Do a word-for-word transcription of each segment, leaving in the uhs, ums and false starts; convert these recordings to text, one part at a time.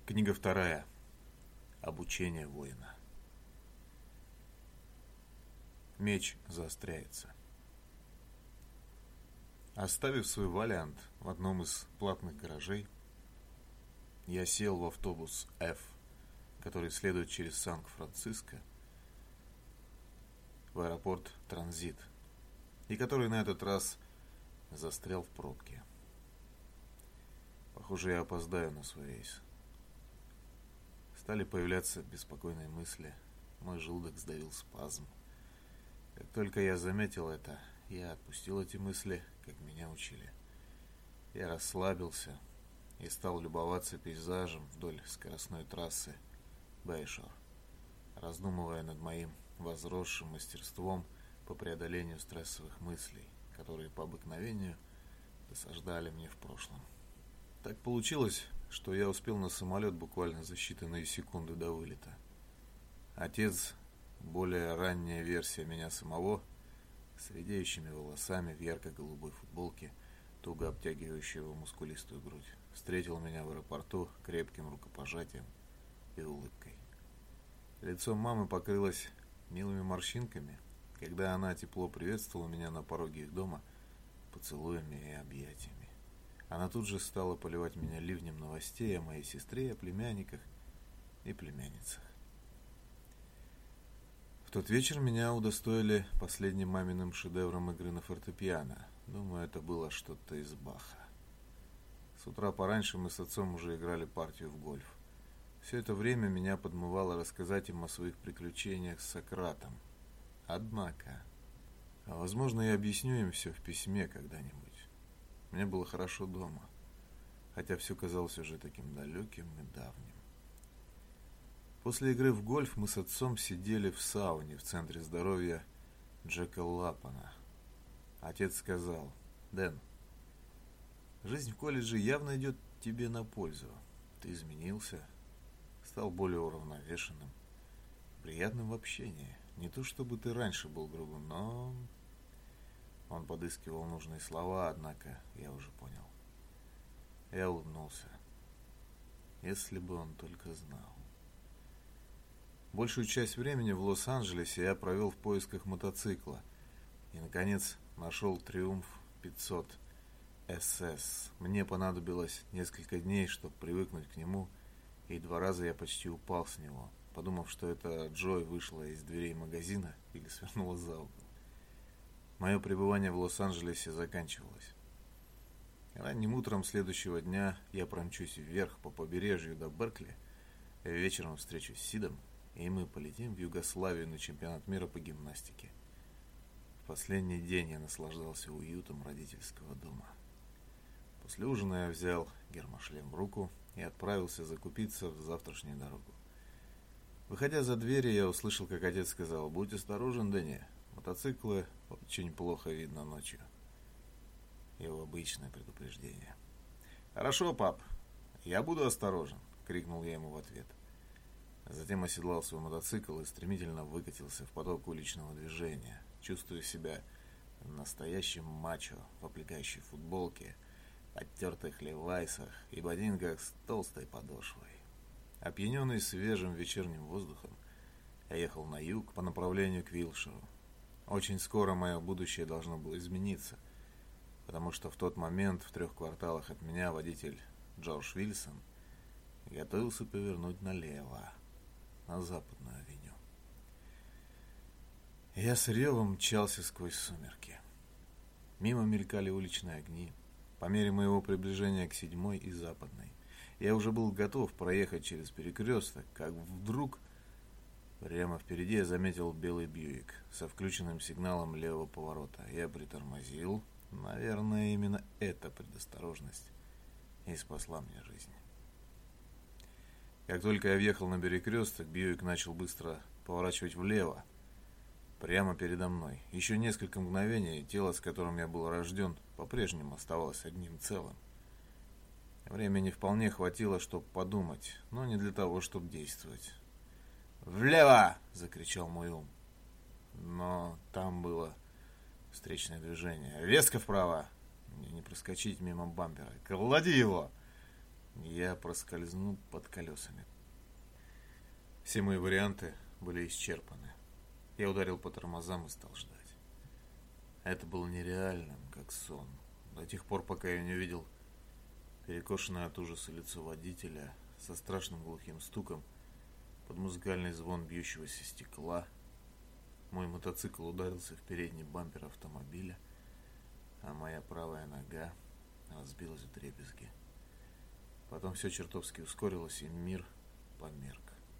Книга вторая. Обучение воина. Меч заостряется. Оставив свой валиант в одном из платных гаражей, я сел в автобус F, который следует через Сан-Франциско в аэропорт Транзит, и который на этот раз застрял в пробке. Похоже, я опоздаю на свой рейс. Стали появляться беспокойные мысли. Мой желудок сдавил спазм. Как только я заметил это, я отпустил эти мысли, как меня учили. Я расслабился и стал любоваться пейзажем вдоль скоростной трассы Бэйшор, раздумывая над моим возросшим мастерством по преодолению стрессовых мыслей, которые по обыкновению досаждали мне в прошлом. Так получилось, что я успел на самолет буквально за считанные секунды до вылета. Отец, более ранняя версия меня самого, с редеющими волосами в ярко-голубой футболке, туго обтягивающей его мускулистую грудь, встретил меня в аэропорту крепким рукопожатием и улыбкой. Лицо мамы покрылось милыми морщинками, когда она тепло приветствовала меня на пороге их дома поцелуями и объятиями. Она тут же стала поливать меня ливнем новостей о моей сестре, о племянниках и племянницах. В тот вечер меня удостоили последним маминым шедевром игры на фортепиано. Думаю, это было что-то из Баха. С утра пораньше мы с отцом уже играли партию в гольф. Все это время меня подмывало рассказать им о своих приключениях с Сократом. Однако, возможно, я объясню им все в письме когда-нибудь. Мне было хорошо дома, хотя все казалось уже таким далеким и давним. После игры в гольф мы с отцом сидели в сауне в центре здоровья Джека Лапана. Отец сказал: «Дэн, жизнь в колледже явно идет тебе на пользу. Ты изменился, стал более уравновешенным, приятным в общении. Не то чтобы ты раньше был грубым, но...» Он подыскивал нужные слова, однако я уже понял. Я улыбнулся. Если бы он только знал. Большую часть времени в Лос-Анджелесе я провел в поисках мотоцикла и, наконец, нашел Триумф пятьсот эс эс. Мне понадобилось несколько дней, чтобы привыкнуть к нему, и два раза я почти упал с него, подумав, что это Джой вышла из дверей магазина или свернула за угол. Мое пребывание в Лос-Анджелесе заканчивалось. Ранним утром следующего дня я промчусь вверх по побережью до Беркли, вечером встречусь с Сидом, и мы полетим в Югославию на чемпионат мира по гимнастике. В последний день я наслаждался уютом родительского дома. После ужина я взял гермошлем в руку и отправился закупиться в завтрашнюю дорогу. Выходя за дверь, я услышал, как отец сказал: «Будь осторожен, Дэнни, мотоциклы очень плохо видно ночью». Его обычное предупреждение. «Хорошо, пап, я буду осторожен», — крикнул я ему в ответ. Затем оседлал свой мотоцикл и стремительно выкатился в поток уличного движения, чувствуя себя настоящим мачо в облегающей футболке, оттертых левайсах и ботинках с толстой подошвой. Опьяненный свежим вечерним воздухом, я ехал на юг по направлению к Вилшеру. Очень скоро мое будущее должно было измениться, потому что в тот момент в трех кварталах от меня водитель Джордж Вильсон готовился повернуть налево, на западную авеню. Я с ревом мчался сквозь сумерки. Мимо мелькали уличные огни. По мере моего приближения к седьмой и западной я уже был готов проехать через перекресток, как вдруг прямо впереди я заметил белый Бьюик со включенным сигналом левого поворота. Я притормозил. Наверное, именно эта предосторожность и спасла мне жизнь. Как только я въехал на перекресток, Бьюик начал быстро поворачивать влево, прямо передо мной. Еще несколько мгновений тело, с которым я был рожден, по-прежнему оставалось одним целым. Времени вполне хватило, чтобы подумать, но не для того, чтобы действовать. «Влево!» — закричал мой ум. Но там было встречное движение. «Резко вправо!» Мне не проскочить мимо бампера. «Клади его!» я проскользну под колесами. Все мои варианты были исчерпаны. Я ударил по тормозам и стал ждать. Это было нереальным, как сон. До тех пор, пока я не увидел перекошенное от ужаса лицо водителя со страшным глухим стуком под музыкальный звон бьющегося стекла. Мой мотоцикл ударился в передний бампер автомобиля, а моя правая нога разбилась в дребезги. Потом все чертовски ускорилось, и мир померк.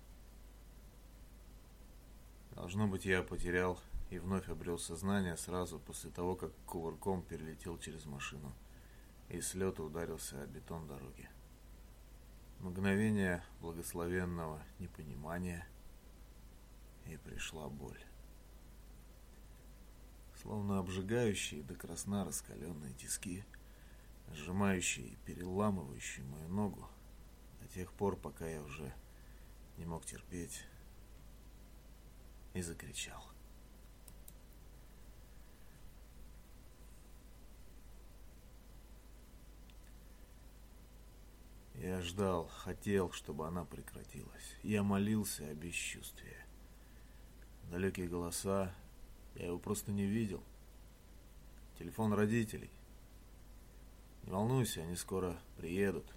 Должно быть, я потерял и вновь обрел сознание сразу после того, как кувырком перелетел через машину и с лета ударился о бетон дороги. Мгновение благословенного непонимания, и пришла боль. Словно обжигающие до красна раскаленные тиски, сжимающие и переламывающие мою ногу до тех пор, пока я уже не мог терпеть, и закричал. Я ждал, хотел, чтобы она прекратилась. Я молился о бесчувствии. Далекие голоса, я его просто не видел. Телефон родителей. Не волнуйся, они скоро приедут.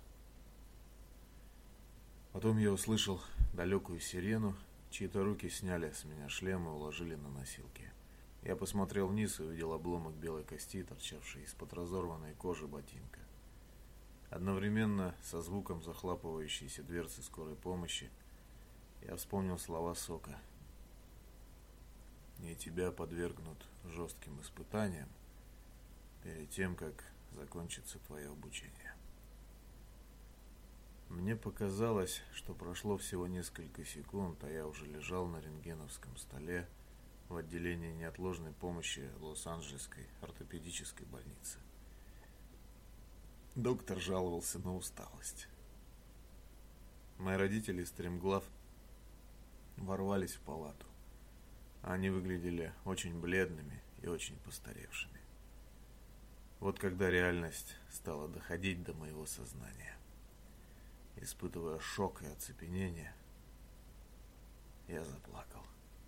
Потом я услышал далекую сирену, чьи-то руки сняли с меня шлем и уложили на носилки. Я посмотрел вниз и увидел обломок белой кости, торчавший из-под разорванной кожи ботинка. Одновременно со звуком захлапывающейся дверцы скорой помощи я вспомнил слова Сока. И тебя подвергнут жестким испытаниям перед тем, как закончится твое обучение. Мне показалось, что прошло всего несколько секунд, а я уже лежал на рентгеновском столе в отделении неотложной помощи Лос-Анджелесской ортопедической больницы. Доктор жаловался на усталость. Мои родители, стремглав, ворвались в палату. Они выглядели очень бледными и очень постаревшими. Вот когда реальность стала доходить до моего сознания. Испытывая шок и оцепенение, я заплакал.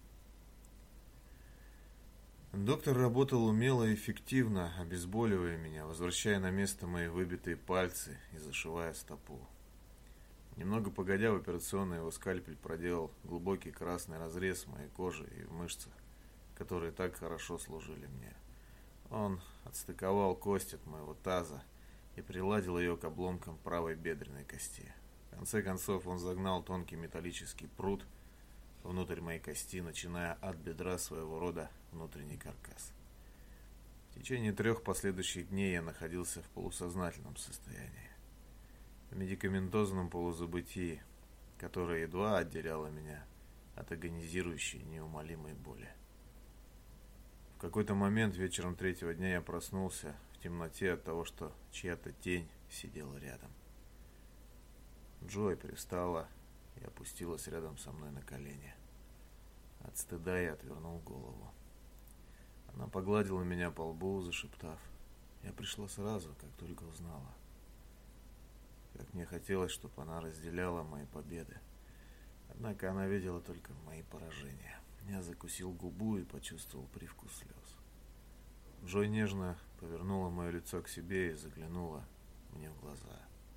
Доктор работал умело и эффективно, обезболивая меня, возвращая на место мои выбитые пальцы и зашивая стопу. Немного погодя, в операционной его скальпель проделал глубокий красный разрез в моей коже и в мышцах, которые так хорошо служили мне. Он отстыковал кость от моего таза и приладил ее к обломкам правой бедренной кости. В конце концов он загнал тонкий металлический прут внутрь моей кости, начиная от бедра, своего рода внутренний каркас. В течение трех последующих дней я находился в полусознательном состоянии, в медикаментозном полузабытии, которое едва отделяло меня от агонизирующей неумолимой боли. В какой-то момент вечером третьего дня я проснулся в темноте от того, что чья-то тень сидела рядом. Джой привстала и опустилась рядом со мной на колени. От стыда я отвернул голову. Она погладила меня по лбу, зашептав: «Я пришла сразу, как только узнала». Как мне хотелось, чтобы она разделяла мои победы. Однако она видела только мои поражения. Я закусил губу и почувствовал привкус слез. Джой нежно повернула мое лицо к себе и заглянула мне в глаза.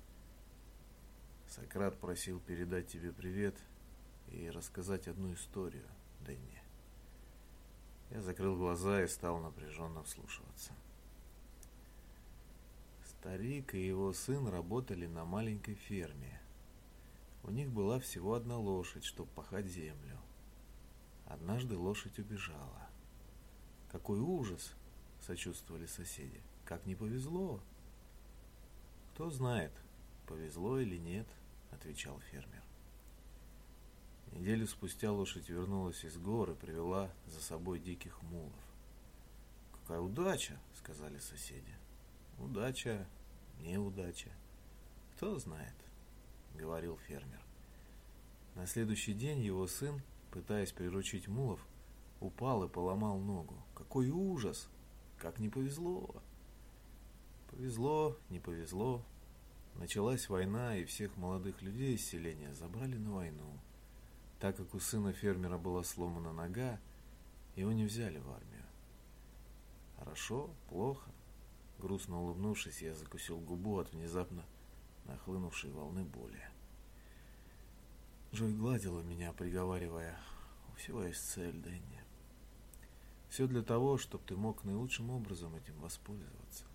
«Сократ просил передать тебе привет и рассказать одну историю, Дэнни». Я закрыл глаза и стал напряженно вслушиваться. Старик и его сын работали на маленькой ферме. У них была всего одна лошадь, чтобы пахать землю. Однажды лошадь убежала. «Какой ужас!» — сочувствовали соседи. «Как не повезло!» «Кто знает, повезло или нет», — отвечал фермер. Неделю спустя лошадь вернулась из гор и привела за собой диких мулов. «Какая удача!» — сказали соседи. «Удача, неудача. Кто знает», — говорил фермер. На следующий день его сын, пытаясь приручить мулов, упал и поломал ногу. «Какой ужас! Как не повезло!» «Повезло, не повезло», Началась война, и всех молодых людей из селения забрали на войну. Так как у сына фермера была сломана нога, его не взяли в армию. Хорошо, плохо? Грустно улыбнувшись, я закусил губу от внезапно нахлынувшей волны боли. Джой гладила меня, приговаривая: «У всего есть цель, Дэнни. Все для того, чтобы ты мог наилучшим образом этим воспользоваться».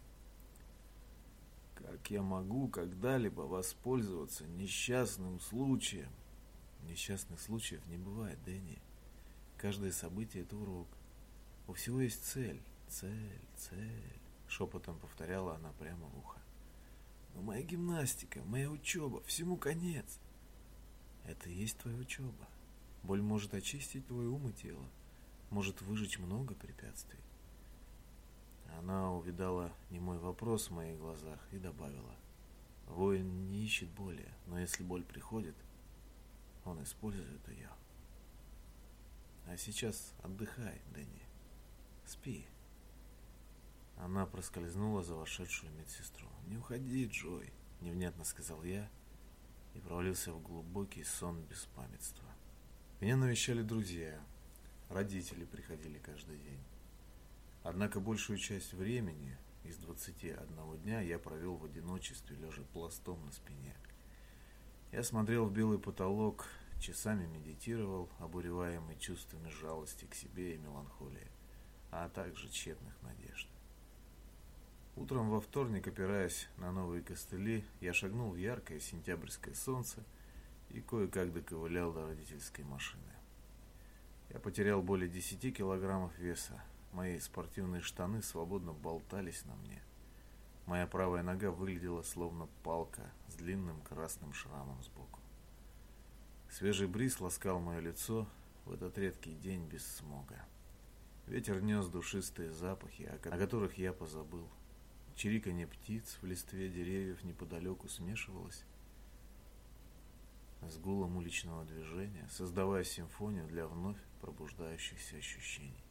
Как я могу когда-либо воспользоваться несчастным случаем? Несчастных случаев не бывает, Дэнни. Каждое событие — это урок. У всего есть цель, цель, цель. Шепотом повторяла она прямо в ухо. Но моя гимнастика, моя учеба, всему конец. Это и есть твоя учеба. Боль может очистить твой ум и тело, может выжечь много препятствий. Она увидала немой вопрос в моих глазах и добавила: воин не ищет боли, но если боль приходит, он использует ее. А сейчас отдыхай, Дэнни. Спи. Она проскользнула за вошедшую медсестру. «Не уходи, Джой», — невнятно сказал я и провалился в глубокий сон беспамятства. Меня навещали друзья, родители приходили каждый день. Однако большую часть времени из двадцати одного дня я провел в одиночестве, лежа пластом на спине. Я смотрел в белый потолок, часами медитировал, обуреваемый чувствами жалости к себе и меланхолии, а также тщетных надежд. Утром во вторник, опираясь на новые костыли, я шагнул в яркое сентябрьское солнце и кое-как доковылял до родительской машины. Я потерял более десяти килограммов веса. Мои спортивные штаны свободно болтались на мне. Моя правая нога выглядела словно палка с длинным красным шрамом сбоку. Свежий бриз ласкал мое лицо в этот редкий день без смога. Ветер нес душистые запахи, о которых я позабыл. Чириканье птиц в листве деревьев неподалеку смешивалось с гулом уличного движения, создавая симфонию для вновь пробуждающихся ощущений.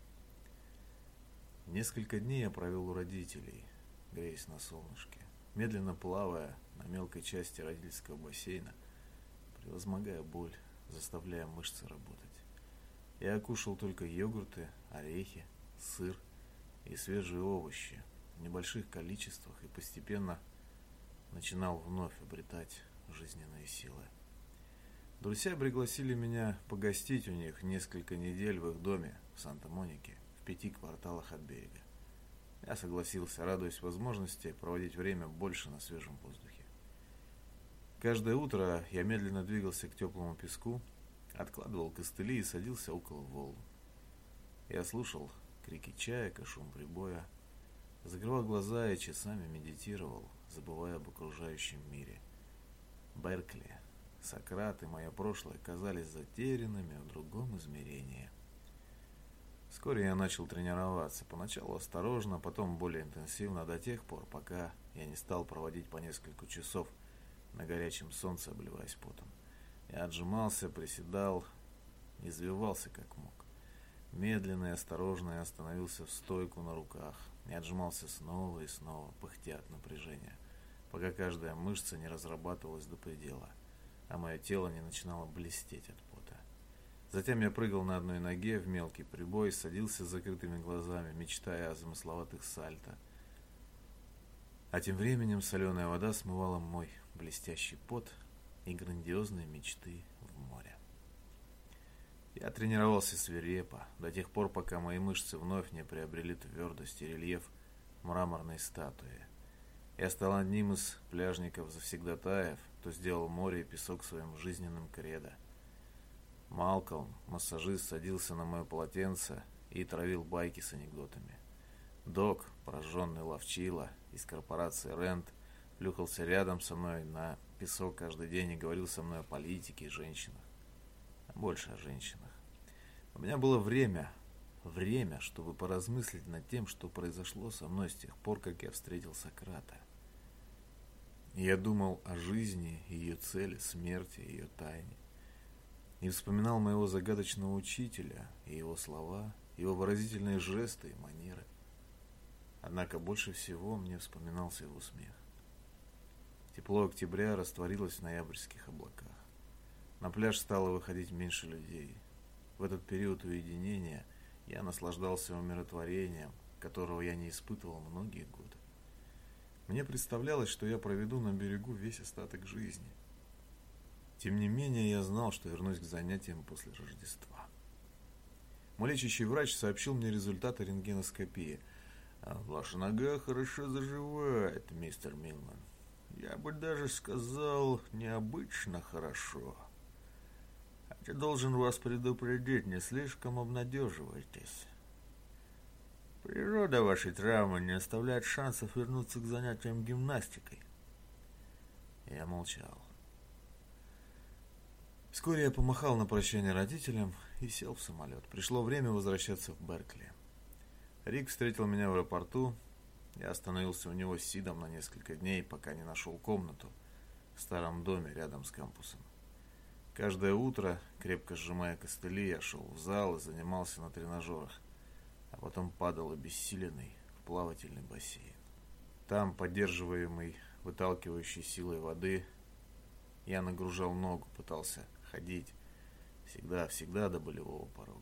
Несколько дней я провел у родителей, греясь на солнышке, медленно плавая на мелкой части родительского бассейна, превозмогая боль, заставляя мышцы работать. Я кушал только йогурты, орехи, сыр и свежие овощи в небольших количествах и постепенно начинал вновь обретать жизненные силы. Друзья пригласили меня погостить у них несколько недель в их доме в Санта-Монике, в пяти кварталах от берега. Я согласился, радуясь возможности проводить время больше на свежем воздухе. Каждое утро я медленно двигался к теплому песку, откладывал костыли и садился около волн. Я слушал крики чаек и шум прибоя, закрывал глаза и часами медитировал, забывая об окружающем мире. Беркли, Сократ и мое прошлое казались затерянными в другом измерении. Вскоре я начал тренироваться, поначалу осторожно, потом более интенсивно, до тех пор, пока я не стал проводить по несколько часов на горячем солнце, обливаясь потом. Я отжимался, приседал, извивался как мог. Медленно и осторожно я остановился в стойку на руках. Я отжимался снова и снова, пыхтя от напряжения, пока каждая мышца не разрабатывалась до предела, а мое тело не начинало блестеть от пота. Затем я прыгал на одной ноге в мелкий прибой, садился с закрытыми глазами, мечтая о замысловатых сальто. А тем временем соленая вода смывала мой блестящий пот и грандиозные мечты в море. Я тренировался свирепо, до тех пор, пока мои мышцы вновь не приобрели твердость и рельеф мраморной статуи. Я стал одним из пляжников-завсегдатаев, кто сделал море и песок своим жизненным кредо. Малкольм, массажист, садился на мое полотенце и травил байки с анекдотами. Док, пораженный ловчила из корпорации Рент, плюхался рядом со мной на песок каждый день и говорил со мной о политике и женщинах. Больше о женщинах. У меня было время, время, чтобы поразмыслить над тем, что произошло со мной с тех пор, как я встретил Сократа. Я думал о жизни, ее цели, смерти, ее тайне. И вспоминал моего загадочного учителя и его слова, его выразительные жесты и манеры. Однако больше всего мне вспоминался его смех. Тепло октября растворилось в ноябрьских облаках. На пляж стало выходить меньше людей. В этот период уединения я наслаждался умиротворением, которого я не испытывал многие годы. Мне представлялось, что я проведу на берегу весь остаток жизни. Тем не менее, я знал, что вернусь к занятиям после Рождества. Мой лечащий врач сообщил мне результаты рентгеноскопии. «Ваша нога хорошо заживает, мистер Милман. Я бы даже сказал, необычно хорошо. Хотя должен вас предупредить, не слишком обнадеживайтесь. Природа вашей травмы не оставляет шансов вернуться к занятиям гимнастикой». Я молчал. Вскоре я помахал на прощание родителям и сел в самолет. Пришло время возвращаться в Беркли. Рик встретил меня в аэропорту. Я остановился у него с Сидом на несколько дней, пока не нашел комнату в старом доме рядом с кампусом. Каждое утро, крепко сжимая костыли, я шел в зал и занимался на тренажерах, а потом падал обессиленный в плавательный бассейн. Там, поддерживаемый выталкивающей силой воды, я нагружал ногу, пытался ходить, всегда-всегда до болевого порога.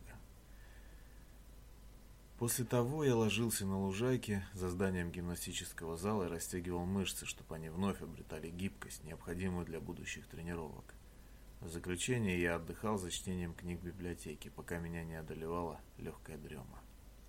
После того я ложился на лужайке за зданием гимнастического зала и растягивал мышцы, чтобы они вновь обретали гибкость, необходимую для будущих тренировок. В заключение я отдыхал за чтением книг в библиотеке, пока меня не одолевала легкая дрема.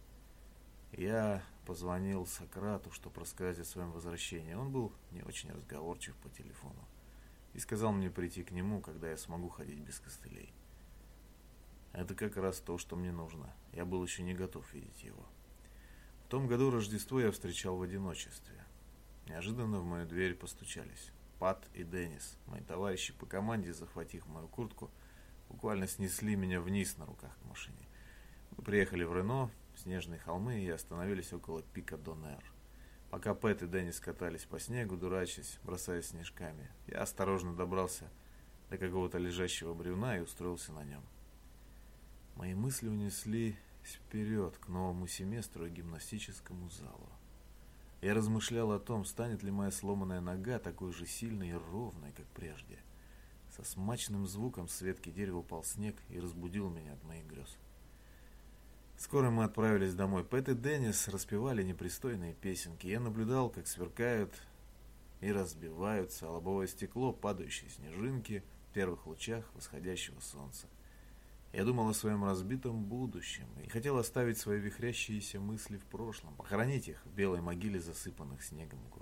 Я позвонил Сократу, чтобы рассказать о своем возвращении. Он был не очень разговорчив по телефону и сказал мне прийти к нему, когда я смогу ходить без костылей. Это как раз то, что мне нужно. Я был еще не готов видеть его. В том году Рождество я встречал в одиночестве. Неожиданно в мою дверь постучались. Пат и Деннис, мои товарищи по команде, захватив мою куртку, буквально снесли меня вниз на руках к машине. Мы приехали в Рено, в снежные холмы, и остановились около пика Донер. Пока Пэт и Деннис катались по снегу, дурачась, бросаясь снежками, я осторожно добрался до какого-то лежащего бревна и устроился на нем. Мои мысли унеслись вперед к новому семестру и гимнастическому залу. Я размышлял о том, станет ли моя сломанная нога такой же сильной и ровной, как прежде. Со смачным звуком с ветки дерева упал снег и разбудил меня от моих грез. Скоро мы отправились домой. Пэт и Деннис распевали непристойные песенки. Я наблюдал, как сверкают и разбиваются о лобовое стекло падающие снежинки в первых лучах восходящего солнца. Я думал о своем разбитом будущем и хотел оставить свои вихрящиеся мысли в прошлом, похоронить их в белой могиле засыпанных снегом гор.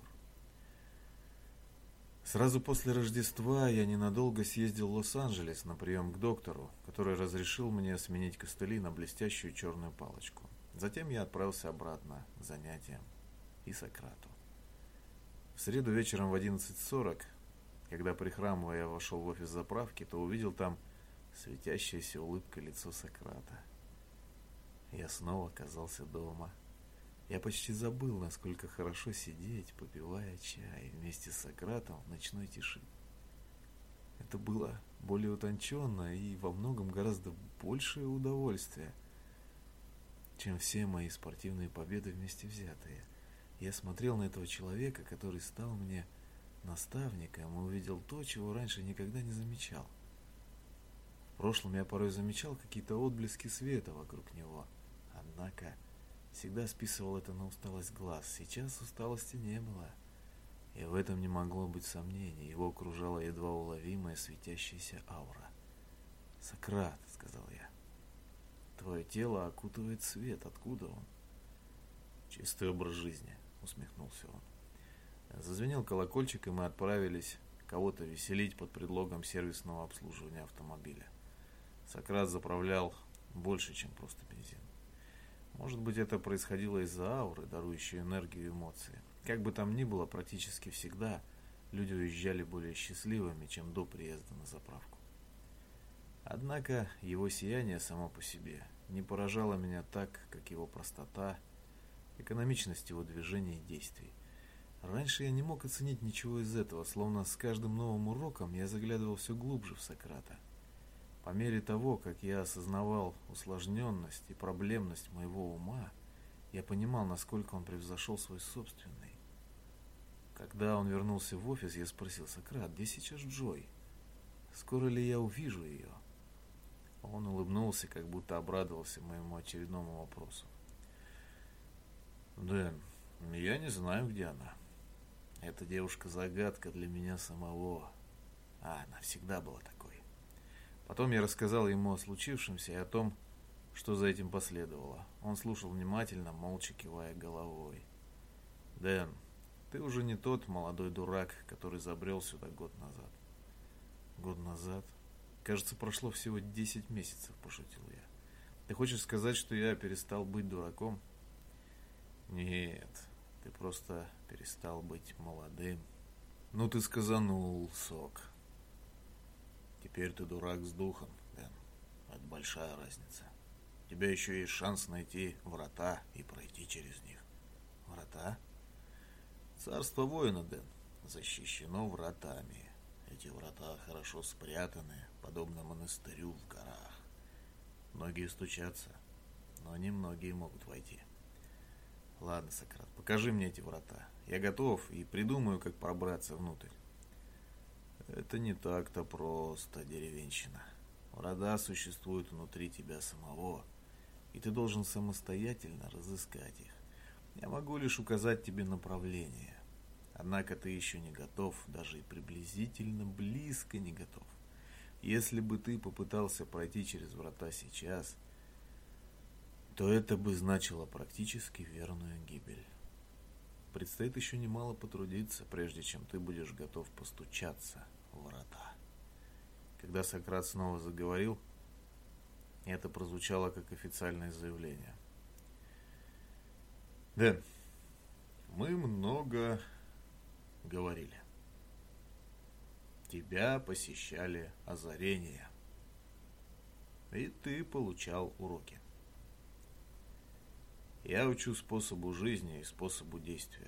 Сразу после Рождества я ненадолго съездил в Лос-Анджелес на прием к доктору, который разрешил мне сменить костыли на блестящую черную палочку. Затем я отправился обратно к занятиям и Сократу. В среду вечером в одиннадцать сорок, когда прихрамывая я вошел в офис заправки, то увидел там светящееся улыбкой лицо Сократа. Я снова оказался дома. Я почти забыл, насколько хорошо сидеть, попивая чай вместе с Сократом в ночной тиши. Это было более утонченно и во многом гораздо большее удовольствие, чем все мои спортивные победы вместе взятые. Я смотрел на этого человека, который стал мне наставником, и увидел то, чего раньше никогда не замечал. В прошлом я порой замечал какие-то отблески света вокруг него, однако всегда списывал это на усталость глаз. Сейчас усталости не было, и в этом не могло быть сомнений. Его окружала едва уловимая светящаяся аура. «Сократ», — сказал я, — «твое тело окутывает свет. Откуда он?» «Чистый образ жизни», — усмехнулся он. Зазвенел колокольчик, и мы отправились кого-то веселить под предлогом сервисного обслуживания автомобиля. Сократ заправлял больше, чем просто бензин. Может быть, это происходило из-за ауры, дарующей энергию и эмоции. Как бы там ни было, практически всегда люди уезжали более счастливыми, чем до приезда на заправку. Однако его сияние само по себе не поражало меня так, как его простота, экономичность его движений и действий. Раньше я не мог оценить ничего из этого, словно с каждым новым уроком я заглядывал все глубже в Сократа. По мере того, как я осознавал усложненность и проблемность моего ума, я понимал, насколько он превзошел свой собственный. Когда он вернулся в офис, я спросил: «Сократ, где сейчас Джой? Скоро ли я увижу ее?» Он улыбнулся, как будто обрадовался моему очередному вопросу. «Дэн, я не знаю, где она. Эта девушка-загадка для меня самого. А она всегда была такой». Потом я рассказал ему о случившемся и о том, что за этим последовало. Он слушал внимательно, молча кивая головой. «Дэн, ты уже не тот молодой дурак, который забрел сюда год назад». «Год назад? Кажется, прошло всего десять месяцев», — пошутил я. «Ты хочешь сказать, что я перестал быть дураком?» «Нет, ты просто перестал быть молодым». «Ну ты сказанул, Сок. Теперь ты дурак с духом, Дэн. Это большая разница. У тебя еще есть шанс найти врата и пройти через них». «Врата?» «Царство воина, Дэн, защищено вратами. Эти врата хорошо спрятаны, подобно монастырю в горах. Многие стучатся, но немногие могут войти». «Ладно, Сократ, покажи мне эти врата. Я готов и придумаю, как пробраться внутрь». «Это не так-то просто, деревенщина. Врата существуют внутри тебя самого, и ты должен самостоятельно разыскать их. Я могу лишь указать тебе направление. Однако ты еще не готов, даже и приблизительно близко не готов. Если бы ты попытался пройти через врата сейчас, то это бы значило практически верную гибель. Предстоит еще немало потрудиться, прежде чем ты будешь готов постучаться в врата». Когда Сократ снова заговорил, это прозвучало как официальное заявление. «Дэн, мы много говорили. Тебя посещали озарения, и ты получал уроки. Я учу способу жизни и способу действия.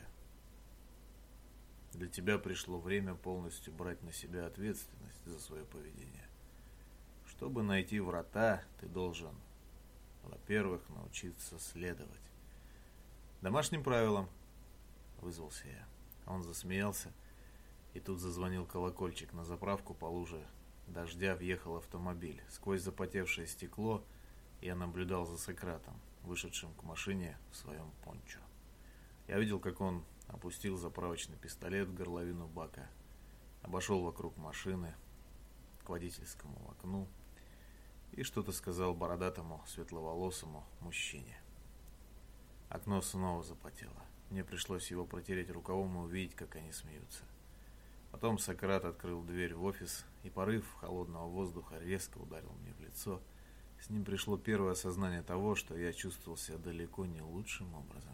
Для тебя пришло время полностью брать на себя ответственность за свое поведение. Чтобы найти врата, ты должен, во-первых, научиться следовать домашним правилам», — вызвался я. Он засмеялся, и тут зазвонил колокольчик. На заправку по луже дождя въехал автомобиль. Сквозь запотевшее стекло я наблюдал за Сократом, вышедшим к машине в своем пончо. Я видел, как он опустил заправочный пистолет в горловину бака, обошел вокруг машины к водительскому окну и что-то сказал бородатому, светловолосому мужчине. Окно снова запотело. Мне пришлось его протереть рукавом и увидеть, как они смеются. Потом Сократ открыл дверь в офис, и порыв холодного воздуха резко ударил мне в лицо. С ним пришло первое осознание того, что я чувствовал себя далеко не лучшим образом.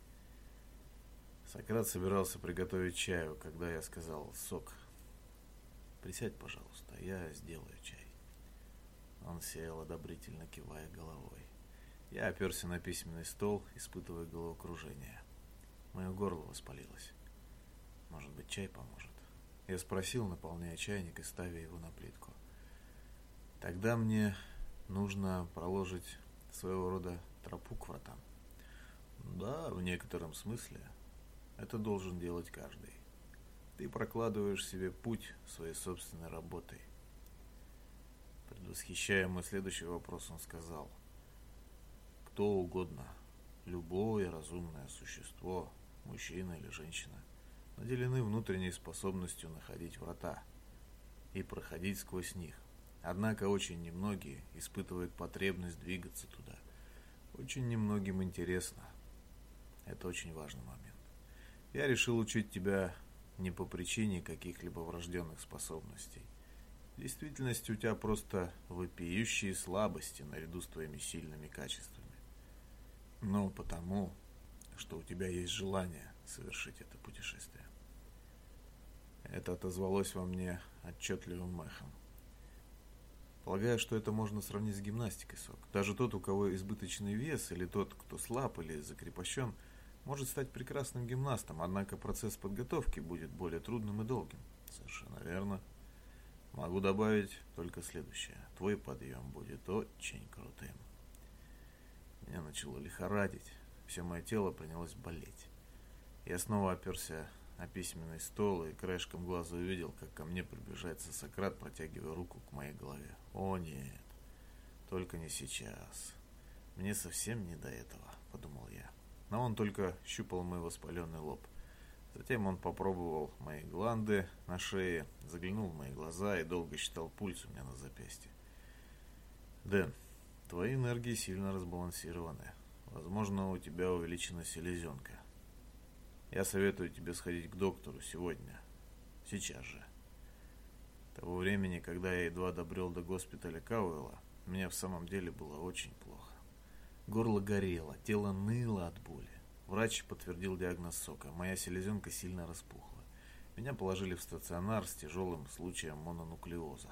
Сократ собирался приготовить чаю, когда я сказал: «Сок, присядь, пожалуйста, я сделаю чай». Он сел, одобрительно кивая головой. Я оперся на письменный стол, испытывая головокружение. Мое горло воспалилось. «Может быть, чай поможет?» Я спросил, наполняя чайник и ставя его на плитку. «Тогда мне нужно проложить своего рода тропу к вратам». «Да, в некотором смысле. Это должен делать каждый. Ты прокладываешь себе путь своей собственной работой». Предвосхищая мой следующий вопрос, он сказал: «Кто угодно, любое разумное существо, мужчина или женщина, наделены внутренней способностью находить врата и проходить сквозь них. Однако очень немногие испытывают потребность двигаться туда. Очень немногим интересно. Это очень важный момент. Я решил учить тебя не по причине каких-либо врожденных способностей. В действительности у тебя просто вопиющие слабости наряду с твоими сильными качествами. Но потому, что у тебя есть желание совершить это путешествие». Это отозвалось во мне отчетливым эхом. Полагаю, что это можно сравнить с гимнастикой, Сок. Даже тот, у кого избыточный вес, или тот, кто слаб или закрепощен, может стать прекрасным гимнастом, однако процесс подготовки будет более трудным и долгим. Совершенно верно. Могу добавить только следующее. Твой подъем будет очень крутым. Меня начало лихорадить. Все мое тело принялось болеть. Я снова оперся на письменный стол и краешком глаза увидел, как ко мне приближается Сократ, протягивая руку к моей голове. О нет, только не сейчас. Мне совсем не до этого, подумал я. Но он только щупал мой воспаленный лоб. Затем он попробовал мои гланды на шее, заглянул в мои глаза и долго считал пульс у меня на запястье. Дэн, твои энергии сильно разбалансированы. Возможно, у тебя увеличена селезенка. Я советую тебе сходить к доктору сегодня. Сейчас же. Того времени, когда я едва добрел до госпиталя Кауэлла, мне в самом деле было очень плохо. Горло горело, тело ныло от боли. Врач подтвердил диагноз Сока. Моя селезенка сильно распухла. Меня положили в стационар с тяжелым случаем мононуклеоза.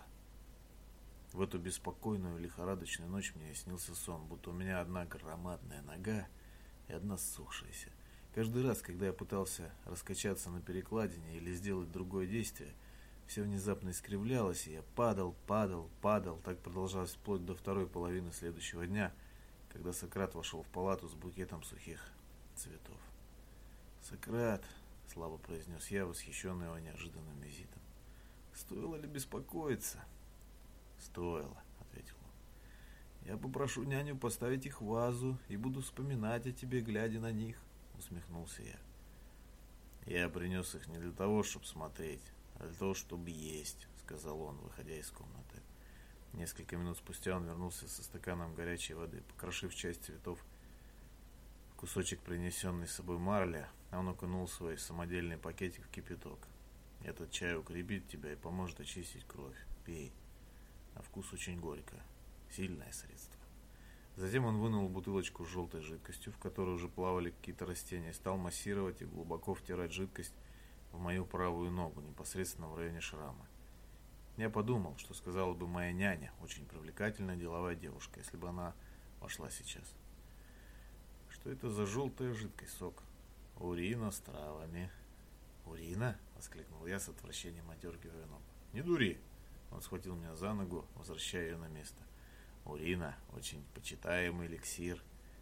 В эту беспокойную лихорадочную ночь мне снился сон, будто у меня одна громадная нога и одна ссохшаяся. Каждый раз, когда я пытался раскачаться на перекладине или сделать другое действие, все внезапно искривлялось, и я падал, падал, падал. Так продолжалось вплоть до второй половины следующего дня, когда Сократ вошел в палату с букетом сухих цветов. «Сократ», — слабо произнес я, восхищенный его неожиданным визитом, — «стоило ли беспокоиться?» «Стоило», — ответил он. «Я попрошу няню поставить их в вазу и буду вспоминать о тебе, глядя на них», — усмехнулся я. «Я принес их не для того, чтобы смотреть, а для того, чтобы есть», — сказал он, выходя из комнаты. Несколько минут спустя он вернулся со стаканом горячей воды. Покрошив часть цветов в кусочек принесенный с собой марля, он окунул свой самодельный пакетик в кипяток. «Этот чай укрепит тебя и поможет очистить кровь. Пей. На вкус очень горько. Сильное средство». Затем он вынул бутылочку с желтой жидкостью, в которой уже плавали какие-то растения, и стал массировать и глубоко втирать жидкость в мою правую ногу, непосредственно в районе шрама. Я подумал, что сказала бы моя няня, очень привлекательная деловая девушка, если бы она вошла сейчас. «Что это за желтая жидкость, Сок?» «Урина с травами». «Урина?» — воскликнул я с отвращением, одергивая ногу. «Не дури!» Он схватил меня за ногу, возвращая ее на место. «Урина — очень почитаемый эликсир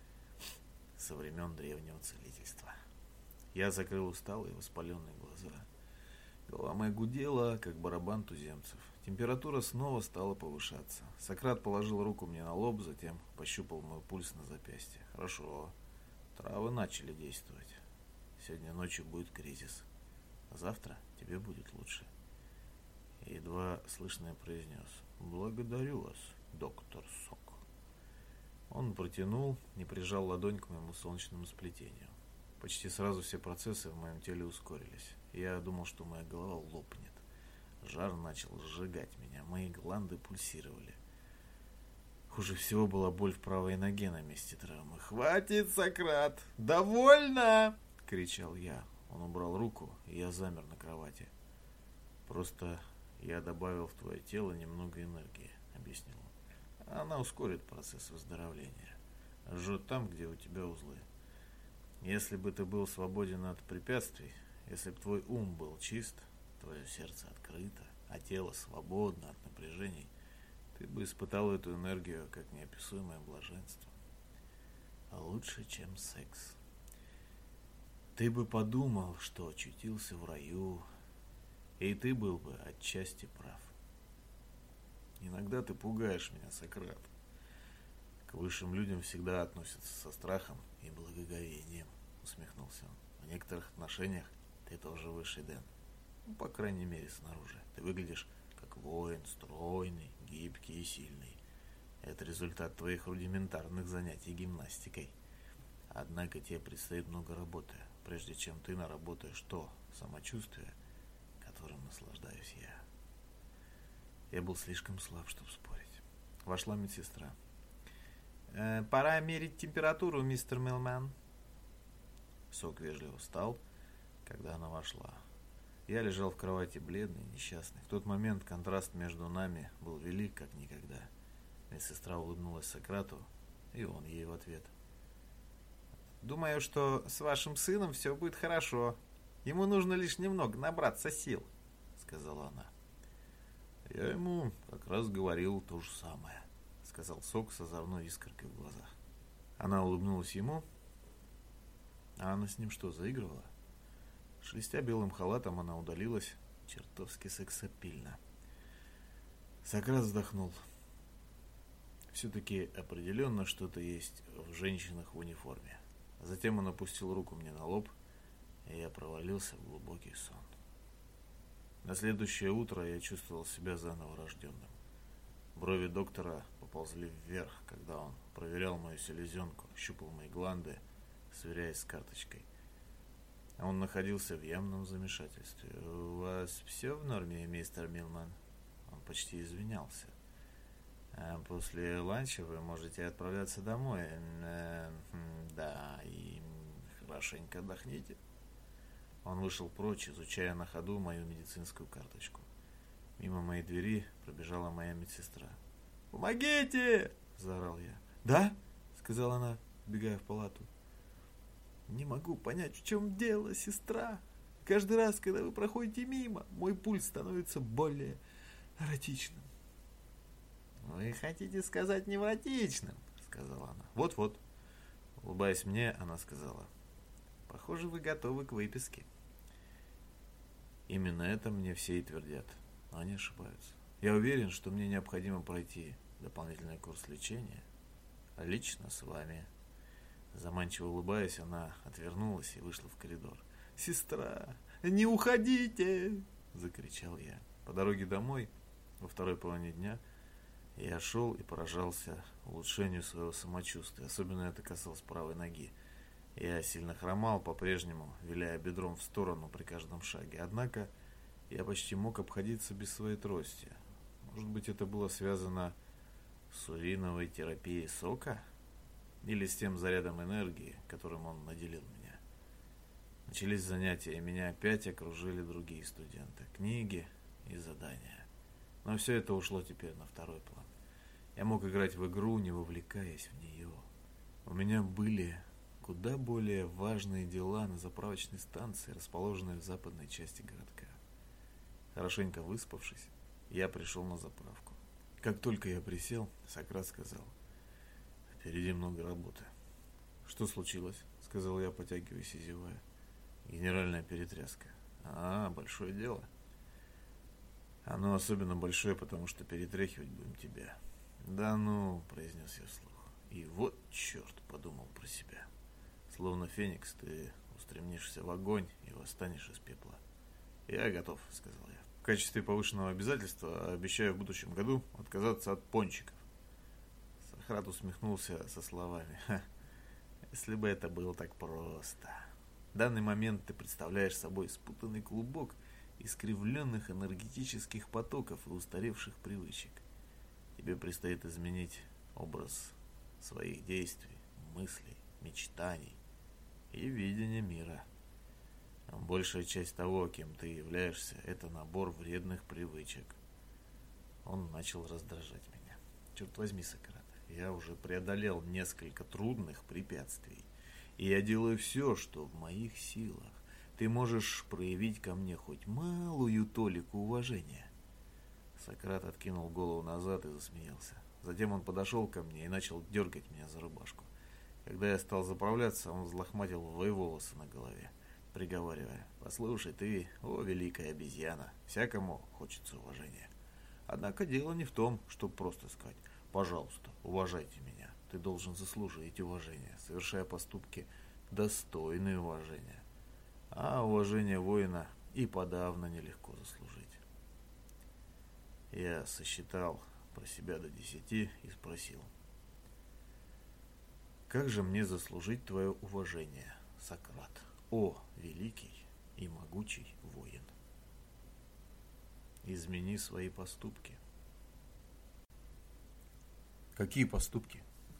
со времен древнего целительства». Я закрыл усталые воспаленные глаза. Голова моя гудела, как барабан туземцев. Температура снова стала повышаться. Сократ положил руку мне на лоб, затем пощупал мой пульс на запястье. «Хорошо. Травы начали действовать. Сегодня ночью будет кризис. А завтра тебе будет лучше». Едва слышно я произнес: «Благодарю вас, доктор Сок». Он протянул и прижал ладонь к моему солнечному сплетению. Почти сразу все процессы в моем теле ускорились. Я думал, что моя голова лопнет. Жар начал сжигать меня, мои гланды пульсировали. Хуже всего была боль в правой ноге на месте травмы. «Хватит, Сократ! Довольно!» — кричал я. Он убрал руку, и я замер на кровати. «Просто я добавил в твое тело немного энергии», — объяснил он. «Она ускорит процесс выздоровления. Жжет там, где у тебя узлы. Если бы ты был свободен от препятствий, если бы твой ум был чист, твое сердце открыто, а тело свободно от напряжений, ты бы испытал эту энергию как неописуемое блаженство. А лучше, чем секс. Ты бы подумал, что очутился в раю, и ты был бы отчасти прав. Иногда ты пугаешь меня, Сократ. К высшим людям всегда относятся со страхом и благоговением», — усмехнулся он. «В некоторых отношениях ты тоже высший, Дэн. Ну, по крайней мере, снаружи. Ты выглядишь как воин, стройный, гибкий и сильный. Это результат твоих рудиментарных занятий гимнастикой. Однако тебе предстоит много работы, прежде чем ты наработаешь то самочувствие, которым наслаждаюсь я». Я был слишком слаб, чтобы спорить. Вошла медсестра. «Э, «Пора мерить температуру, мистер Милман». Сок вежливо встал, когда она вошла. Я лежал в кровати бледный и несчастный. В тот момент контраст между нами был велик, как никогда. Медсестра улыбнулась Сократу, и он ей в ответ. «Думаю, что с вашим сыном все будет хорошо. Ему нужно лишь немного набраться сил», — сказала она. «Я ему как раз говорил то же самое», — сказал Сок с озорной искоркой в глазах. Она улыбнулась ему. «А она с ним что, заигрывала?» Шелестя белым халатом, она удалилась, чертовски сексапильно. Сократ вздохнул. Все-таки определенно что-то есть в женщинах в униформе. Затем он опустил руку мне на лоб, и я провалился в глубокий сон. На следующее утро я чувствовал себя заново рожденным. Брови доктора поползли вверх, когда он проверял мою селезенку, щупал мои гланды, сверяясь с карточкой. Он находился в явном замешательстве. «У вас все в норме, мистер Милман?» Он почти извинялся. А «После ланча вы можете отправляться домой. Э, да, и хорошенько отдохните». Он вышел прочь, изучая на ходу мою медицинскую карточку. Мимо моей двери пробежала моя медсестра. «Помогите!» – заорал я. «Да?» – сказала она, вбегая в палату. «Не могу понять, в чем дело, сестра. Каждый раз, когда вы проходите мимо, мой пульс становится более эротичным». «Вы хотите сказать невротичным?» – сказала она. «Вот-вот». Улыбаясь мне, она сказала: «Похоже, вы готовы к выписке». Именно это мне все и твердят, но они ошибаются. Я уверен, что мне необходимо пройти дополнительный курс лечения, лично с вами. Заманчиво улыбаясь, она отвернулась и вышла в коридор. «Сестра, не уходите!» – закричал я. По дороге домой, во второй половине дня, я шел и поражался улучшению своего самочувствия. Особенно это касалось правой ноги. Я сильно хромал по-прежнему, виляя бедром в сторону при каждом шаге. Однако я почти мог обходиться без своей трости. Может быть, это было связано с уриновой терапией сока? Или с тем зарядом энергии, которым он наделил меня. Начались занятия, и меня опять окружили другие студенты, книги и задания. Но все это ушло теперь на второй план. Я мог играть в игру, не вовлекаясь в нее. У меня были куда более важные дела на заправочной станции, расположенной в западной части городка. Хорошенько выспавшись, я пришел на заправку. Как только я присел, Сократ сказал: «Впереди много работы». «Что случилось?» — сказал я, потягиваясь и зевая. «Генеральная перетряска». «А, большое дело». «Оно особенно большое, потому что перетряхивать будем тебя». «Да ну», — произнес я вслух. «И вот черт», — подумал про себя. «Словно феникс, ты устремишься в огонь и восстанешь из пепла». «Я готов», — сказал я. «В качестве повышенного обязательства обещаю в будущем году отказаться от пончиков». Сократ усмехнулся со словами: «Ха, если бы это было так просто. В данный момент ты представляешь собой спутанный клубок искривленных энергетических потоков и устаревших привычек. Тебе предстоит изменить образ своих действий, мыслей, мечтаний и видения мира. Большая часть того, кем ты являешься, это набор вредных привычек». Он начал раздражать меня. «Черт возьми, Сократ, я уже преодолел несколько трудных препятствий, и я делаю все, что в моих силах. Ты можешь проявить ко мне хоть малую толику уважения». Сократ откинул голову назад и засмеялся. Затем он подошел ко мне и начал дергать меня за рубашку. Когда я стал заправляться, он взлохматил мои волосы на голове, приговаривая: «Послушай ты, о великая обезьяна, всякому хочется уважения. Однако дело не в том, чтобы просто сказать: пожалуйста, уважайте меня. Ты должен заслужить уважение, совершая поступки, достойные уважения. А уважение воина и подавно нелегко заслужить». Я сосчитал про себя до десяти и спросил: «Как же мне заслужить твое уважение, Сократ, о великий и могучий воин?» «Измени свои поступки». «Какие поступки?»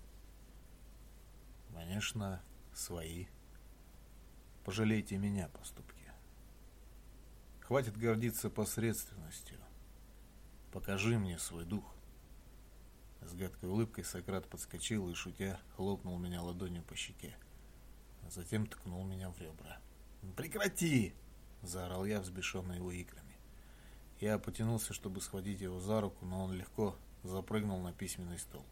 «Конечно, свои. Пожалейте меня поступки. Хватит гордиться посредственностью. Покажи мне свой дух». С гадкой улыбкой Сократ подскочил и, шутя, хлопнул меня ладонью по щеке, а затем ткнул меня в ребра. «Прекрати!» – заорал я, взбешенный его икрами. Я потянулся, чтобы схватить его за руку, но он легко запрыгнул на письменный стол.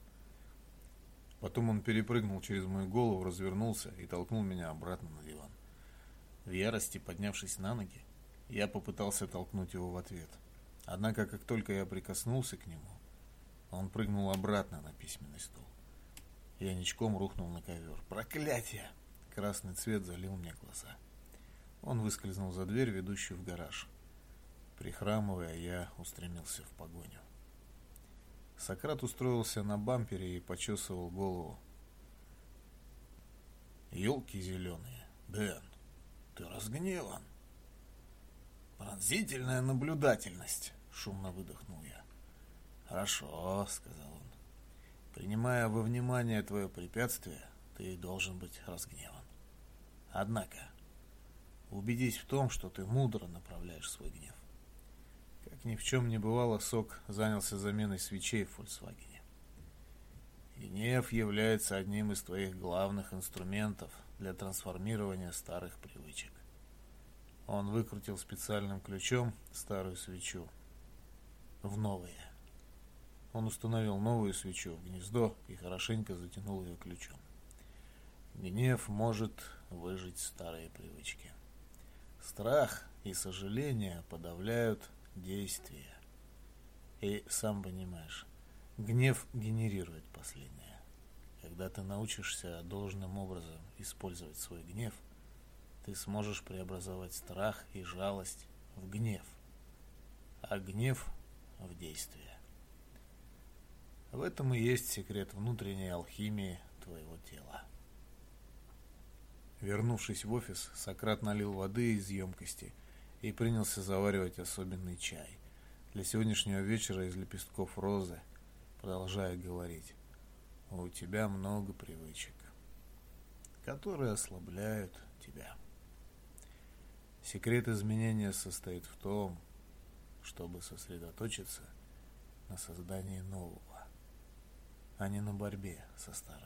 Потом он перепрыгнул через мою голову, развернулся и толкнул меня обратно на диван. В ярости, поднявшись на ноги, я попытался толкнуть его в ответ. Однако, как только я прикоснулся к нему, он прыгнул обратно на письменный стол. Я ничком рухнул на ковер. Проклятие! Красный цвет залил мне глаза. Он выскользнул за дверь, ведущую в гараж. Прихрамывая, я устремился в погоню. Сократ устроился на бампере и почесывал голову. «Елки зеленые, Дэн, ты разгневан!» «Пронзительная наблюдательность!» — шумно выдохнул я. «Хорошо», — сказал он. «Принимая во внимание твое препятствие, ты должен быть разгневан. Однако, убедись в том, что ты мудро направляешь свой гнев». Как ни в чем не бывало, Сок занялся заменой свечей в «Фольксвагене». «Гнев является одним из твоих главных инструментов для трансформирования старых привычек». Он выкрутил специальным ключом старую свечу в новые. Он установил новую свечу в гнездо и хорошенько затянул ее ключом. Гнев может выжить старые привычки. Страх и сожаление подавляют действия. И, сам понимаешь, гнев генерирует последнее. Когда ты научишься должным образом использовать свой гнев, ты сможешь преобразовать страх и жалость в гнев, а гнев в действие. В этом и есть секрет внутренней алхимии твоего тела. Вернувшись в офис, Сократ налил воды из емкости и принялся заваривать особенный чай для сегодняшнего вечера из лепестков розы, продолжая говорить: «У тебя много привычек, которые ослабляют тебя. Секрет изменения состоит в том, чтобы сосредоточиться на создании нового, а не на борьбе со старым.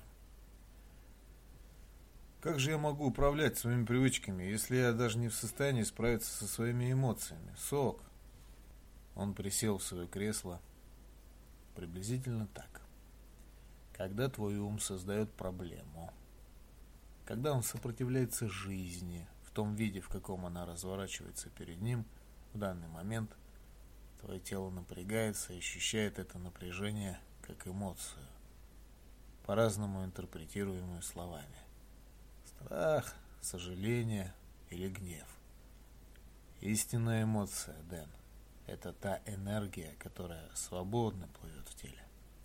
Как же я могу управлять своими привычками, если я даже не в состоянии справиться со своими эмоциями? Сок!» Он присел в свое кресло. Приблизительно так. Когда твой ум создает проблему, когда он сопротивляется жизни в том виде, в каком она разворачивается перед ним в данный момент, твое тело напрягается и ощущает это напряжение как эмоцию, по-разному интерпретируемую словами. Страх, сожаление или гнев. Истинная эмоция, Дэн, это та энергия, которая свободно плывет в теле.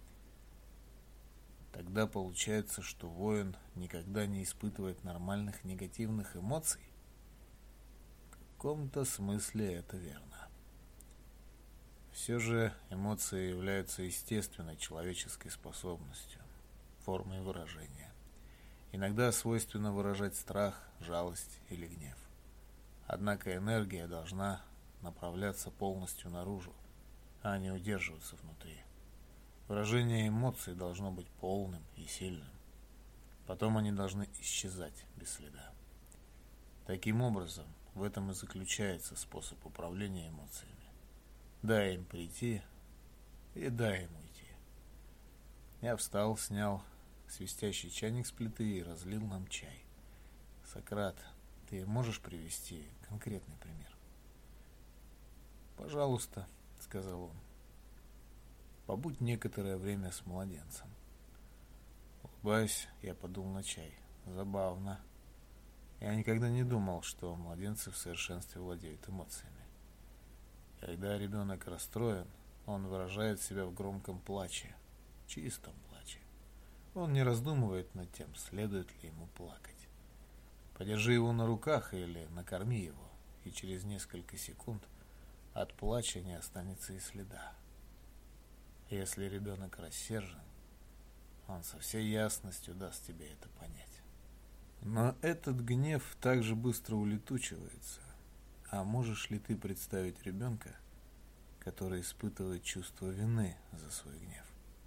Тогда получается, что воин никогда не испытывает нормальных негативных эмоций? В каком-то смысле это верно. Все же эмоции являются естественной человеческой способностью, формой выражения. Иногда свойственно выражать страх, жалость или гнев. Однако энергия должна направляться полностью наружу, а не удерживаться внутри. Выражение эмоций должно быть полным и сильным. Потом они должны исчезать без следа. Таким образом, в этом и заключается способ управления эмоциями. Дай им прийти и дай им уйти. Я встал, снял свистящий чайник с плиты и разлил нам чай. Сократ, ты можешь привести конкретный пример? «Пожалуйста», — сказал он. «Побудь некоторое время с младенцем». Улыбаясь, я подул на чай. Забавно. Я никогда не думал, что младенцы в совершенстве владеют эмоциями. Когда ребенок расстроен, он выражает себя в громком плаче, чистом плаче. Он не раздумывает над тем, следует ли ему плакать. Подержи его на руках или накорми его, и через несколько секунд от плача не останется и следа. Если ребенок рассержен, он со всей ясностью даст тебе это понять. Но этот гнев так же быстро улетучивается. А можешь ли ты представить ребенка, который испытывает чувство вины за свой гнев?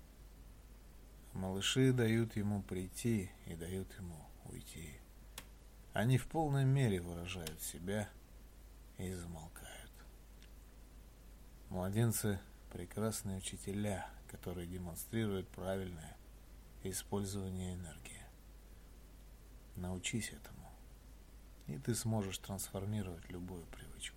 Малыши дают ему прийти и дают ему уйти. Они в полной мере выражают себя и замолкают. Младенцы – прекрасные учителя, которые демонстрируют правильное использование энергии. Научись этому. и ты сможешь трансформировать любую привычку.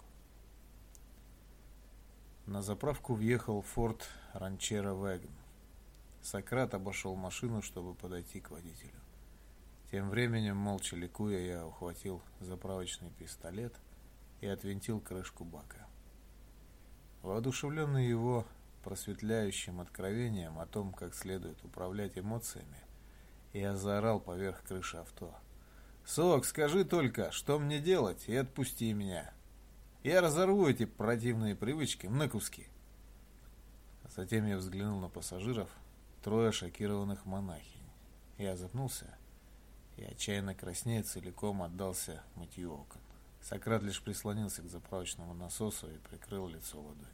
На заправку въехал Ford Ranchero Wagon. Сократ обошел машину, чтобы подойти к водителю. Тем временем, молча ликуя, я ухватил заправочный пистолет и отвинтил крышку бака. Воодушевленный его просветляющим откровением о том, как следует управлять эмоциями, я заорал поверх крыши авто: «Сок, скажи только, что мне делать, и отпусти меня. Я разорву эти противные привычки на куски». Затем я взглянул на пассажиров, трое шокированных монахинь. Я запнулся и, отчаянно краснея, целиком отдался мытью окон. Сократ лишь прислонился к заправочному насосу и прикрыл лицо ладонями.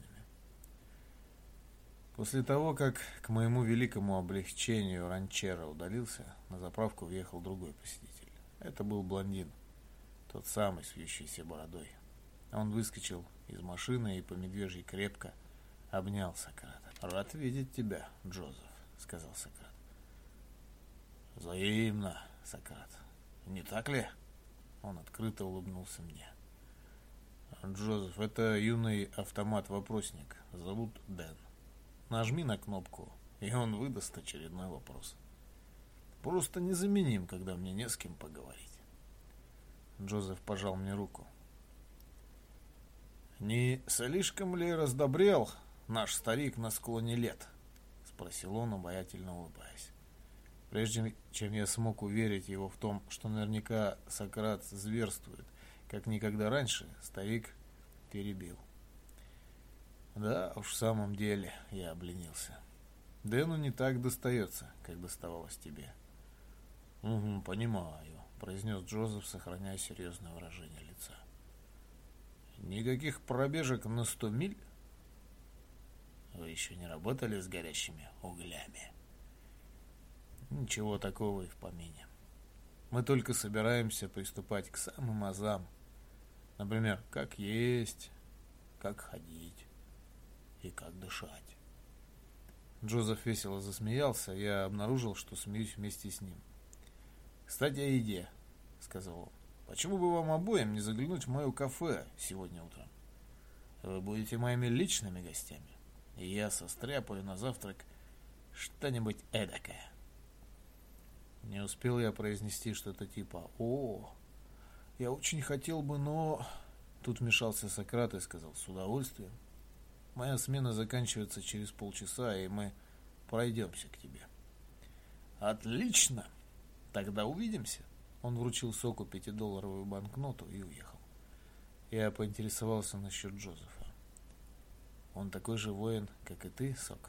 После того, как, к моему великому облегчению, Ранчеро удалился, на заправку въехал другой посетитель. Это был блондин, тот самый с вьющейся бородой. Он выскочил из машины и по медвежьи крепко обнял Сократа. «Рад видеть тебя, Джозеф», — сказал Сократ. «Взаимно, Сократ. Не так ли?» Он открыто улыбнулся мне. «Джозеф, это юный автомат-вопросник. Зовут Дэн. Нажми на кнопку, и он выдаст очередной вопрос. Просто незаменим, когда мне не с кем поговорить». Джозеф пожал мне руку. «Не слишком ли раздобрел наш старик на склоне лет?» — спросил он, обаятельно улыбаясь. Прежде чем я смог уверить его в том, что наверняка Сократ зверствует, как никогда раньше, старик перебил. «Да уж, в самом деле», — я обленился. «Дэну не так достается, как доставалось тебе». «Угу, понимаю», — произнес Джозеф, сохраняя серьезное выражение лица. «Никаких пробежек на сто миль? Вы еще не работали с горящими углями?» «Ничего такого и в помине. Мы только собираемся приступать к самым азам. Например, как есть, как ходить и как дышать». Джозеф весело засмеялся, я обнаружил, что смеюсь вместе с ним. «Кстати, о еде», — сказал он. «Почему бы вам обоим не заглянуть в мое кафе сегодня утром? Вы будете моими личными гостями, и я состряпаю на завтрак что-нибудь эдакое». Не успел я произнести что-то типа «О, я очень хотел бы, но...» Тут вмешался Сократ и сказал: «С удовольствием. Моя смена заканчивается через полчаса, и мы пройдемся к тебе». «Отлично! Тогда увидимся». Он вручил Соку пятидолларовую банкноту и уехал. Я поинтересовался насчет Джозефа. «Он такой же воин, как и ты, Сок?»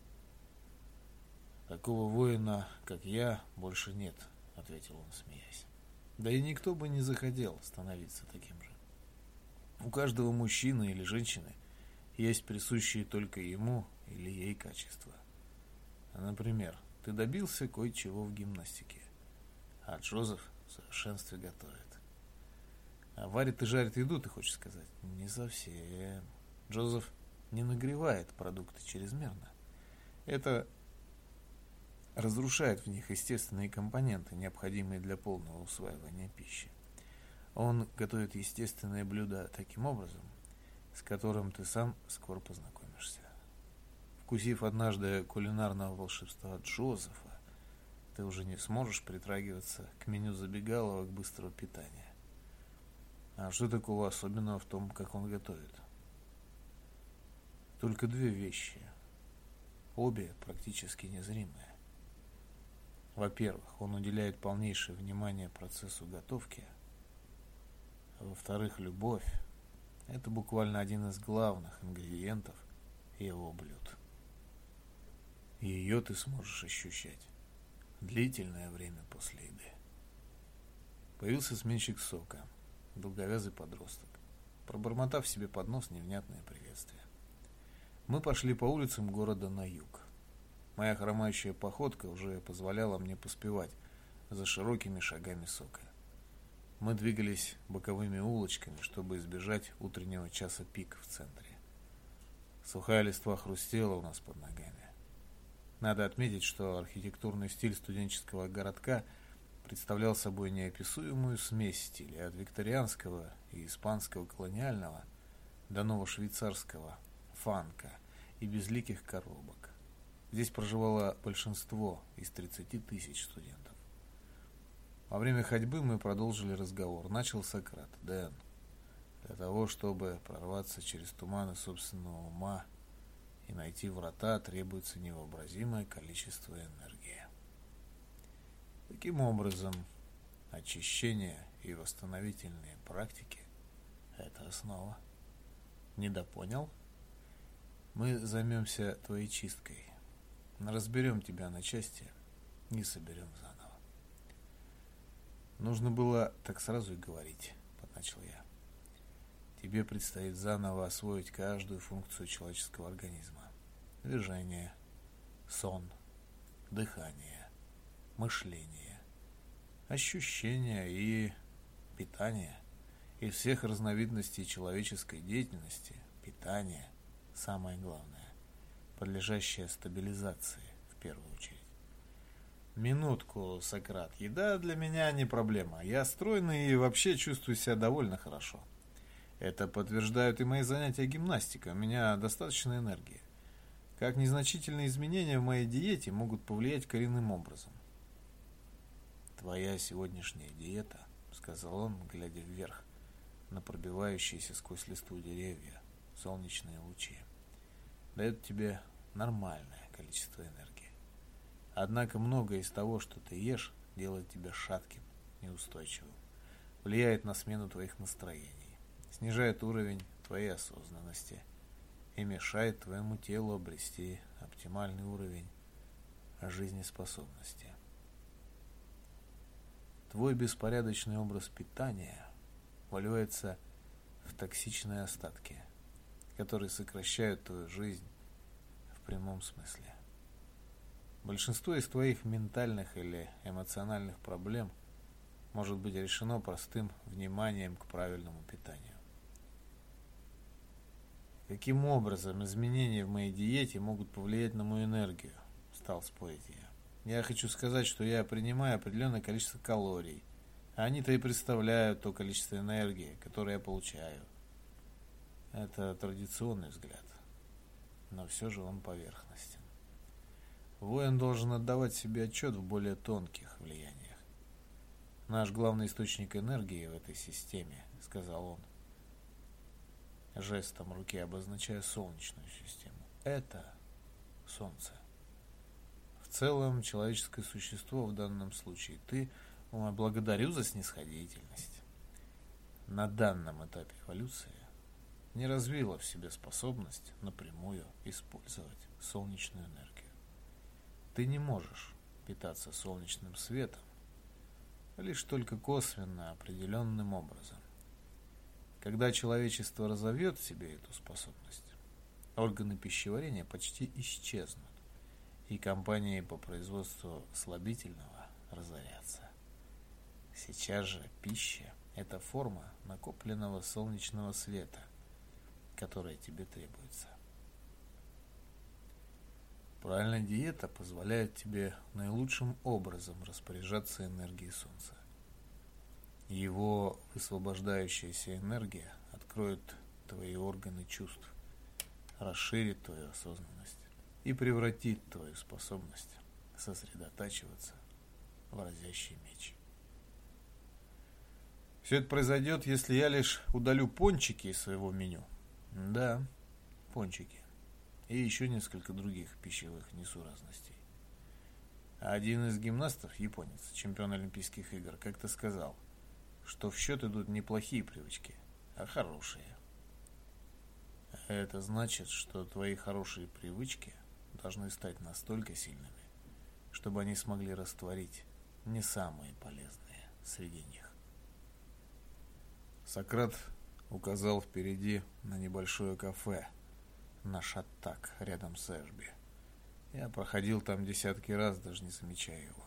«Такого воина, как я, больше нет», — ответил он, смеясь. «Да и никто бы не захотел становиться таким же. У каждого мужчины или женщины есть присущие только ему или ей качества. Например, ты добился кое-чего в гимнастике, а Джозеф в совершенстве готовит. А варит и жарит еду, ты хочешь сказать? Не совсем. Джозеф не нагревает продукты чрезмерно. Это разрушает в них естественные компоненты, необходимые для полного усваивания пищи. Он готовит естественные блюда таким образом, с которым ты сам скоро познакомишься. Вкусив однажды кулинарного волшебства Джозефа, ты уже не сможешь притрагиваться к меню забегаловок быстрого питания. А что такого особенного в том, как он готовит? Только две вещи, обе практически незримые. Во-первых, он уделяет полнейшее внимание процессу готовки. А во-вторых, любовь – это буквально один из главных ингредиентов его блюд. И ее ты сможешь ощущать длительное время после еды. Появился сменщик Сока, долговязый подросток, пробормотав себе под нос невнятное приветствие. Мы пошли по улицам города на юг. Моя хромающая походка уже позволяла мне поспевать за широкими шагами Сока. Мы двигались боковыми улочками, чтобы избежать утреннего часа пик в центре. Сухая листва хрустела у нас под ногами. Надо отметить, что архитектурный стиль студенческого городка представлял собой неописуемую смесь стилей от викторианского и испанского колониального до новошвейцарского фанка и безликих коробок. Здесь проживало большинство из тридцати тысяч студентов. Во время ходьбы мы продолжили разговор. Начал Сократ. Дэн, для того, чтобы прорваться через туманы собственного ума и найти врата, требуется невообразимое количество энергии. Таким образом, очищение и восстановительные практики – это основа. Недопонял? Мы займемся твоей чисткой. Разберем тебя на части и соберем заново. Нужно было так сразу и говорить, начал я. Тебе предстоит заново освоить каждую функцию человеческого организма. Движение, сон, дыхание, мышление, ощущения и питание. Из всех разновидностей человеческой деятельности питание – самое главное, подлежащее стабилизации в первую очередь. Минутку, Сократ. Еда для меня не проблема. Я стройный и вообще чувствую себя довольно хорошо. Это подтверждают и мои занятия гимнастикой. У меня достаточно энергии. Как незначительные изменения в моей диете могут повлиять коренным образом. Твоя сегодняшняя диета, сказал он, глядя вверх на пробивающиеся сквозь листву деревья солнечные лучи, дает тебе нормальное количество энергии. Однако многое из того, что ты ешь, делает тебя шатким, неустойчивым, влияет на смену твоих настроений, снижает уровень твоей осознанности и мешает твоему телу обрести оптимальный уровень жизнеспособности. Твой беспорядочный образ питания выливается в токсичные остатки, которые сокращают твою жизнь в прямом смысле. Большинство из твоих ментальных или эмоциональных проблем может быть решено простым вниманием к правильному питанию. Каким образом изменения в моей диете могут повлиять на мою энергию? Стал спорить я. Я хочу сказать, что я принимаю определенное количество калорий, а они-то и представляют то количество энергии, которое я получаю. Это традиционный взгляд, но все же он поверхностен. Воин должен отдавать себе отчет в более тонких влияниях. Наш главный источник энергии в этой системе, сказал он, жестом руки обозначая солнечную систему, это Солнце. В целом, человеческое существо в данном случае ты, о, благодарю за снисходительность, на данном этапе эволюции не развило в себе способность напрямую использовать солнечную энергию. Ты не можешь питаться солнечным светом лишь только косвенно определенным образом. Когда человечество разовьет в себе эту способность, органы пищеварения почти исчезнут, и компании по производству слабительного разорятся. Сейчас же пища – это форма накопленного солнечного света, которая тебе требуется. Правильная диета позволяет тебе наилучшим образом распоряжаться энергией Солнца. Его высвобождающаяся энергия откроет твои органы чувств, расширит твою осознанность и превратит твою способность сосредотачиваться в разящий меч. Все это произойдет, если я лишь удалю пончики из своего меню. Да, пончики. И еще несколько других пищевых несуразностей. Один из гимнастов, японец, чемпион Олимпийских игр, как-то сказал, что в счет идут не плохие привычки, а хорошие. Это значит, что твои хорошие привычки должны стать настолько сильными, чтобы они смогли растворить не самые полезные среди них. Сократ указал впереди на небольшое кафе, на Шаттак, рядом с Эшби. Я проходил там десятки раз, даже не замечая его.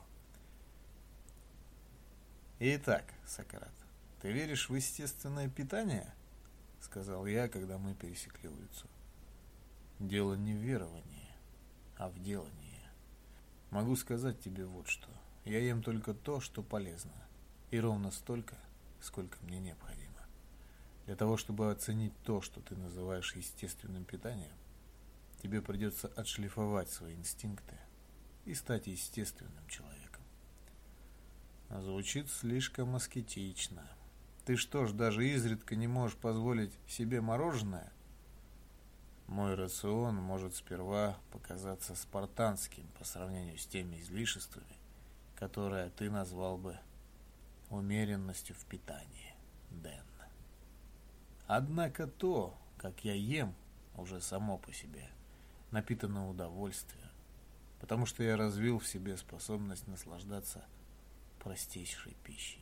Итак, Сократ, ты веришь в естественное питание? Сказал я, когда мы пересекли улицу. Дело не в веровании, а в делании. Могу сказать тебе вот что. Я ем только то, что полезно, и ровно столько, сколько мне необходимо. Для того, чтобы оценить то, что ты называешь естественным питанием, тебе придется отшлифовать свои инстинкты и стать естественным человеком. Звучит слишком аскетично. Ты что ж, даже изредка не можешь позволить себе мороженое? Мой рацион может сперва показаться спартанским по сравнению с теми излишествами, которые ты назвал бы умеренностью в питании, Дэн. Однако то, как я ем, уже само по себе напитано удовольствием, потому что я развил в себе способность наслаждаться простейшей пищей.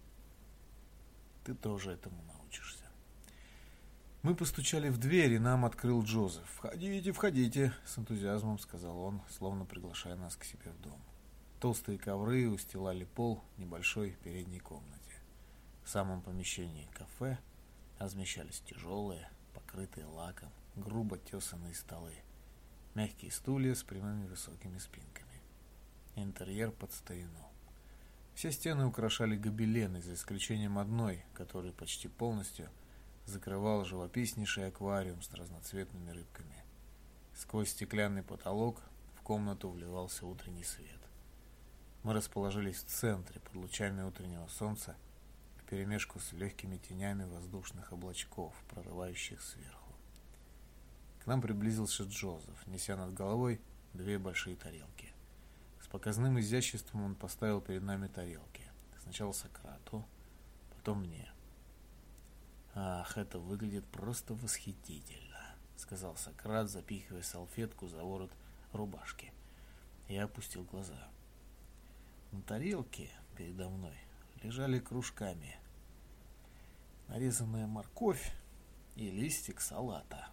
Ты тоже этому научишься. Мы постучали в дверь, и нам открыл Джозеф. «Входите, входите», — с энтузиазмом сказал он, словно приглашая нас к себе в дом. Толстые ковры устилали пол небольшой передней комнате. В самом помещении кафе размещались тяжелые, покрытые лаком, грубо тесанные столы, мягкие стулья с прямыми высокими спинками. Интерьер под старину. Все стены украшали гобелены, за исключением одной, который почти полностью закрывал живописнейший аквариум с разноцветными рыбками. Сквозь стеклянный потолок в комнату вливался утренний свет. Мы расположились в центре под лучами утреннего солнца, вперемешку с легкими тенями воздушных облачков, прорывающих сверху. К нам приблизился Джозеф, неся над головой две большие тарелки. С показным изяществом он поставил перед нами тарелки. Сначала Сократу, потом мне. «Ах, это выглядит просто восхитительно», — сказал Сократ, запихивая салфетку за ворот рубашки. Я опустил глаза. На тарелке передо мной лежали кружками нарезанная морковь и листик салата.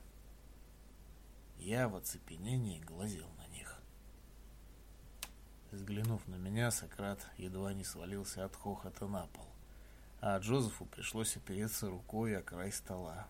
Я в оцепенении глазел на них. Взглянув на меня, Сократ едва не свалился от хохота на пол, а Джозефу пришлось опереться рукой о край стола.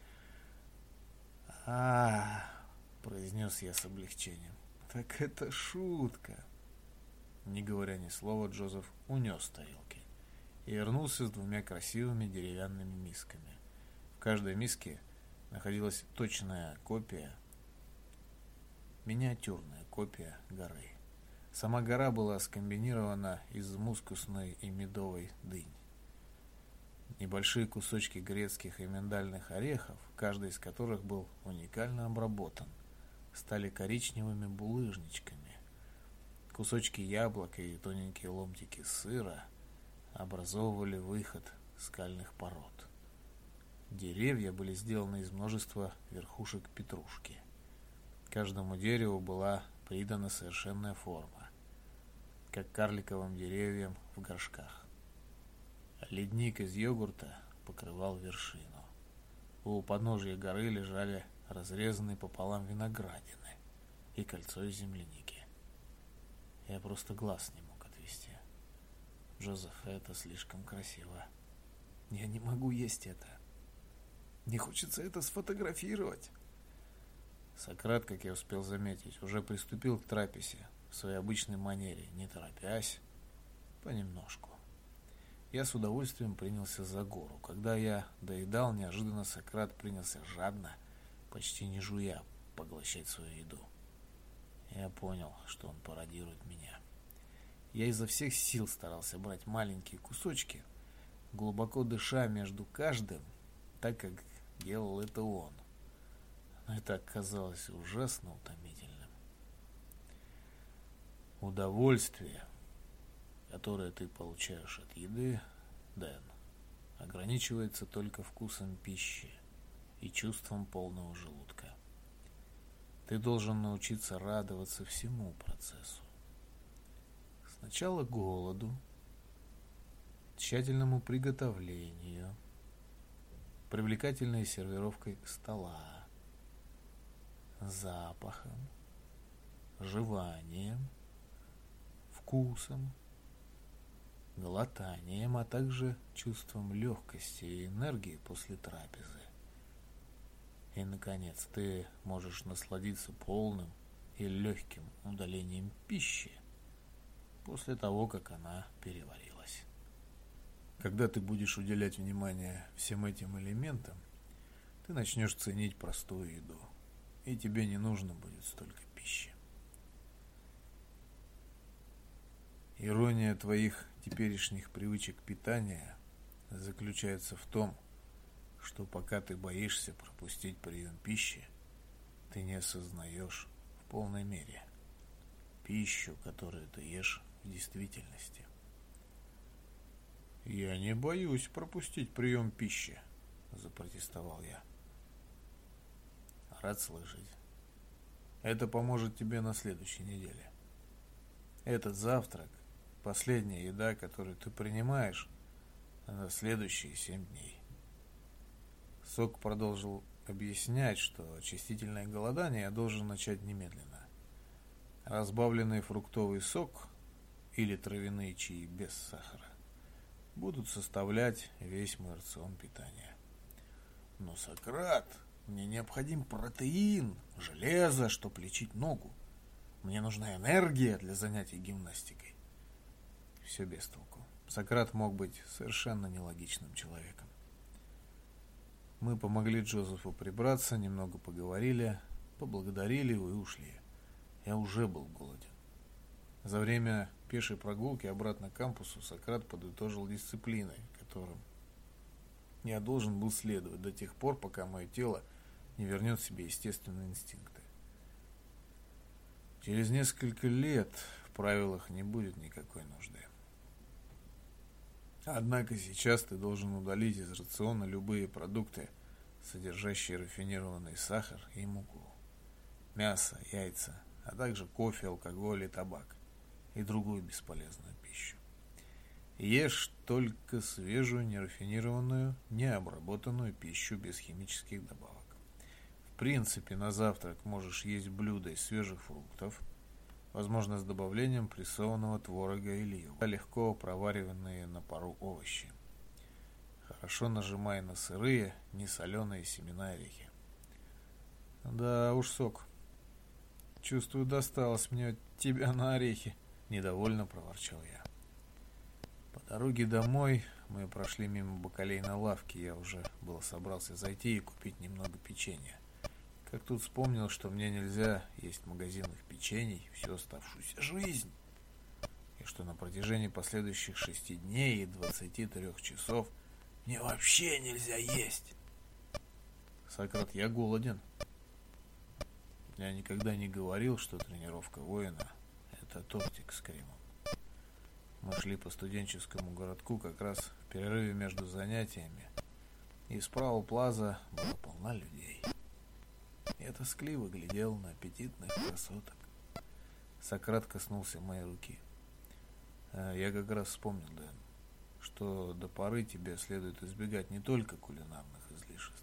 а произнес я с облегчением. «Так это шутка!» Не говоря ни слова, Джозеф унес тарелки и вернулся с двумя красивыми деревянными мисками. В каждой миске находилась точная копия, миниатюрная копия горы. Сама гора была скомбинирована из мускусной и медовой дынь. Небольшие кусочки грецких и миндальных орехов, каждый из которых был уникально обработан, стали коричневыми булыжничками. Кусочки яблока и тоненькие ломтики сыра образовывали выход скальных пород. Деревья были сделаны из множества верхушек петрушки. Каждому дереву была придана совершенная форма, как карликовым деревьям в горшках. Ледник из йогурта покрывал вершину. У подножия горы лежали разрезанные пополам виноградины и кольцо из земляники. Я просто глаз не мог отвести. «Джозеф, это слишком красиво. Я не могу есть это. Мне хочется это сфотографировать». Сократ, как я успел заметить, уже приступил к трапезе в своей обычной манере, не торопясь, понемножку. Я с удовольствием принялся за гору. Когда я доедал, неожиданно Сократ принялся жадно, почти не жуя, поглощать свою еду. Я понял, что он пародирует меня. Я изо всех сил старался брать маленькие кусочки, глубоко дыша между каждым, так как делал это он. Но это оказалось ужасно утомительным. Удовольствие, которое ты получаешь от еды, Дэн, ограничивается только вкусом пищи и чувством полного желудка. Ты должен научиться радоваться всему процессу. Сначала голоду, тщательному приготовлению, привлекательной сервировкой стола, запахом, жеванием, вкусом, глотанием, а также чувством легкости и энергии после трапезы. И, наконец, ты можешь насладиться полным и легким удалением пищи, после того, как она переварилась. Когда ты будешь уделять внимание всем этим элементам, ты начнешь ценить простую еду, и тебе не нужно будет столько пищи. Ирония твоих теперешних привычек питания заключается в том, что пока ты боишься пропустить прием пищи, ты не осознаешь в полной мере пищу, которую ты ешь в действительности. «Я не боюсь пропустить прием пищи», — запротестовал я. «Рад слышать. Это поможет тебе на следующей неделе. Этот завтрак — последняя еда, которую ты принимаешь на следующие семь дней». Сок продолжил объяснять, что очистительное голодание я должен начать немедленно. Разбавленный фруктовый сок или травяные чаи без сахара будут составлять весь мой рацион питания. Но, Сократ, мне необходим протеин, железо, чтобы лечить ногу. Мне нужна энергия для занятий гимнастикой. Все без толку. Сократ мог быть совершенно нелогичным человеком. Мы помогли Джозефу прибраться, немного поговорили, поблагодарили и ушли. Я уже был голоден. За время пешей прогулки обратно к кампусу Сократ подытожил дисциплиной, которым я должен был следовать до тех пор, пока мое тело не вернет себе естественные инстинкты. Через несколько лет в правилах не будет никакой нужды. Однако сейчас ты должен удалить из рациона любые продукты, содержащие рафинированный сахар и муку, мясо, яйца, а также кофе, алкоголь и табак, и другую бесполезную пищу. Ешь только свежую, нерафинированную, необработанную пищу без химических добавок. В принципе, на завтрак можешь есть блюда из свежих фруктов, возможно, с добавлением прессованного творога или йогурта, легко провариванные на пару овощи. Хорошо нажимай на сырые, несоленые семена орехи. Да уж, Сок, чувствую, досталось мне от тебя на орехи, недовольно проворчал я. По дороге домой мы прошли мимо бакалейной лавки, я уже было собрался зайти и купить немного печенья. Как тут вспомнил, что мне нельзя есть магазинных печений всю оставшуюся жизнь, и что на протяжении последующих шести дней и двадцати трех часов мне вообще нельзя есть. Сократ, я голоден. Я никогда не говорил, что тренировка воина — это тортик с кремом. Мы шли по студенческому городку как раз в перерыве между занятиями, и справа плаза была полна людей. Я тоскливо глядел на аппетитных красоток. Сократ коснулся моей руки. Я как раз вспомнил, Дэн, что до поры тебе следует избегать не только кулинарных излишеств.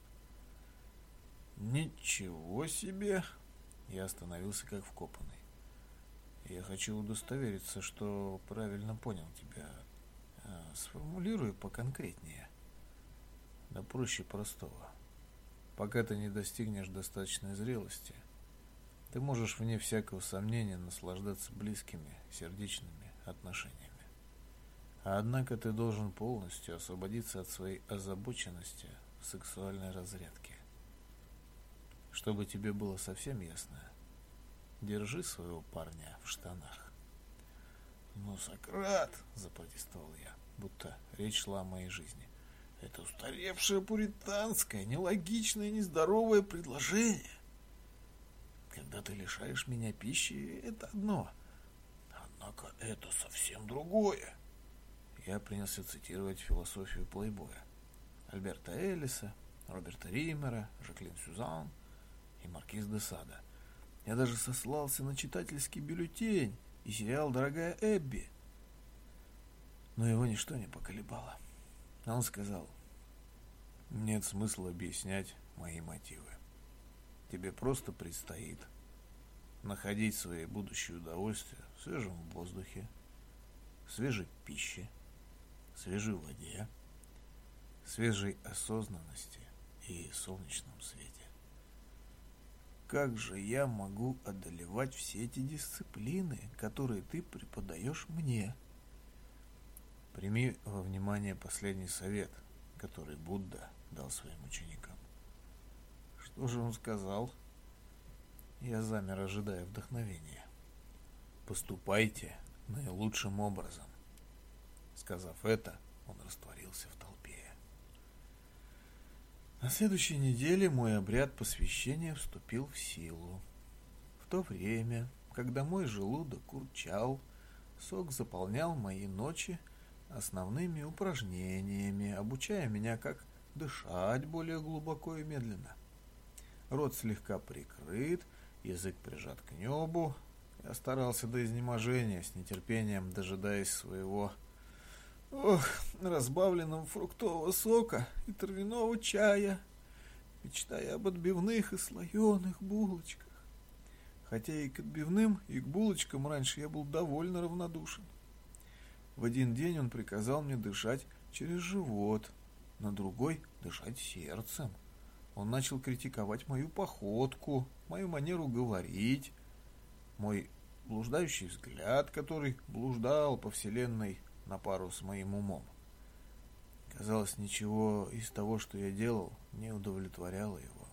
Ничего себе! Я остановился как вкопанный. Я хочу удостовериться, что правильно понял тебя. Сформулирую поконкретнее. Да проще простого. Пока ты не достигнешь достаточной зрелости, ты можешь вне всякого сомнения наслаждаться близкими, сердечными отношениями. А однако ты должен полностью освободиться от своей озабоченности в сексуальной разрядке. Чтобы тебе было совсем ясно, держи своего парня в штанах. Ну, Сократ, запротестовал я, будто речь шла о моей жизни. Это устаревшее пуританское, нелогичное, нездоровое предложение. Когда ты лишаешь меня пищи, это одно. Однако это совсем другое. Я принялся цитировать философию плейбоя. Альберта Эллиса, Роберта Риммера, Жаклин Сюзан и маркиз де Сада. Я даже сослался на читательский бюллетень и сериал «Дорогая Эбби». Но его ничто не поколебало. А он сказал: нет смысла объяснять мои мотивы. Тебе просто предстоит находить свои будущие удовольствия в свежем воздухе, свежей пище, свежей воде, свежей осознанности и солнечном свете. как же я могу одолевать все эти дисциплины, которые ты преподаешь мне? Прими во внимание последний совет, который Будда дал своим ученикам. Что же он сказал? Я замер, ожидая вдохновения. Поступайте наилучшим образом. Сказав это, он растворился в толпе. На следующей неделе мой обряд посвящения вступил в силу. В то время, когда мой желудок урчал, сок заполнял мои ночи основными упражнениями, обучая меня, как дышать более глубоко и медленно. Рот слегка прикрыт, язык прижат к небу. Я старался до изнеможения, с нетерпением дожидаясь своего ох, разбавленного фруктового сока и травяного чая, мечтая об отбивных и слоеных булочках. Хотя и к отбивным, и к булочкам раньше я был довольно равнодушен. В один день он приказал мне дышать через живот, на другой — дышать сердцем. Он начал критиковать мою походку, мою манеру говорить, мой блуждающий взгляд, который блуждал по вселенной на пару с моим умом. Казалось, ничего из того, что я делал, не удовлетворяло его.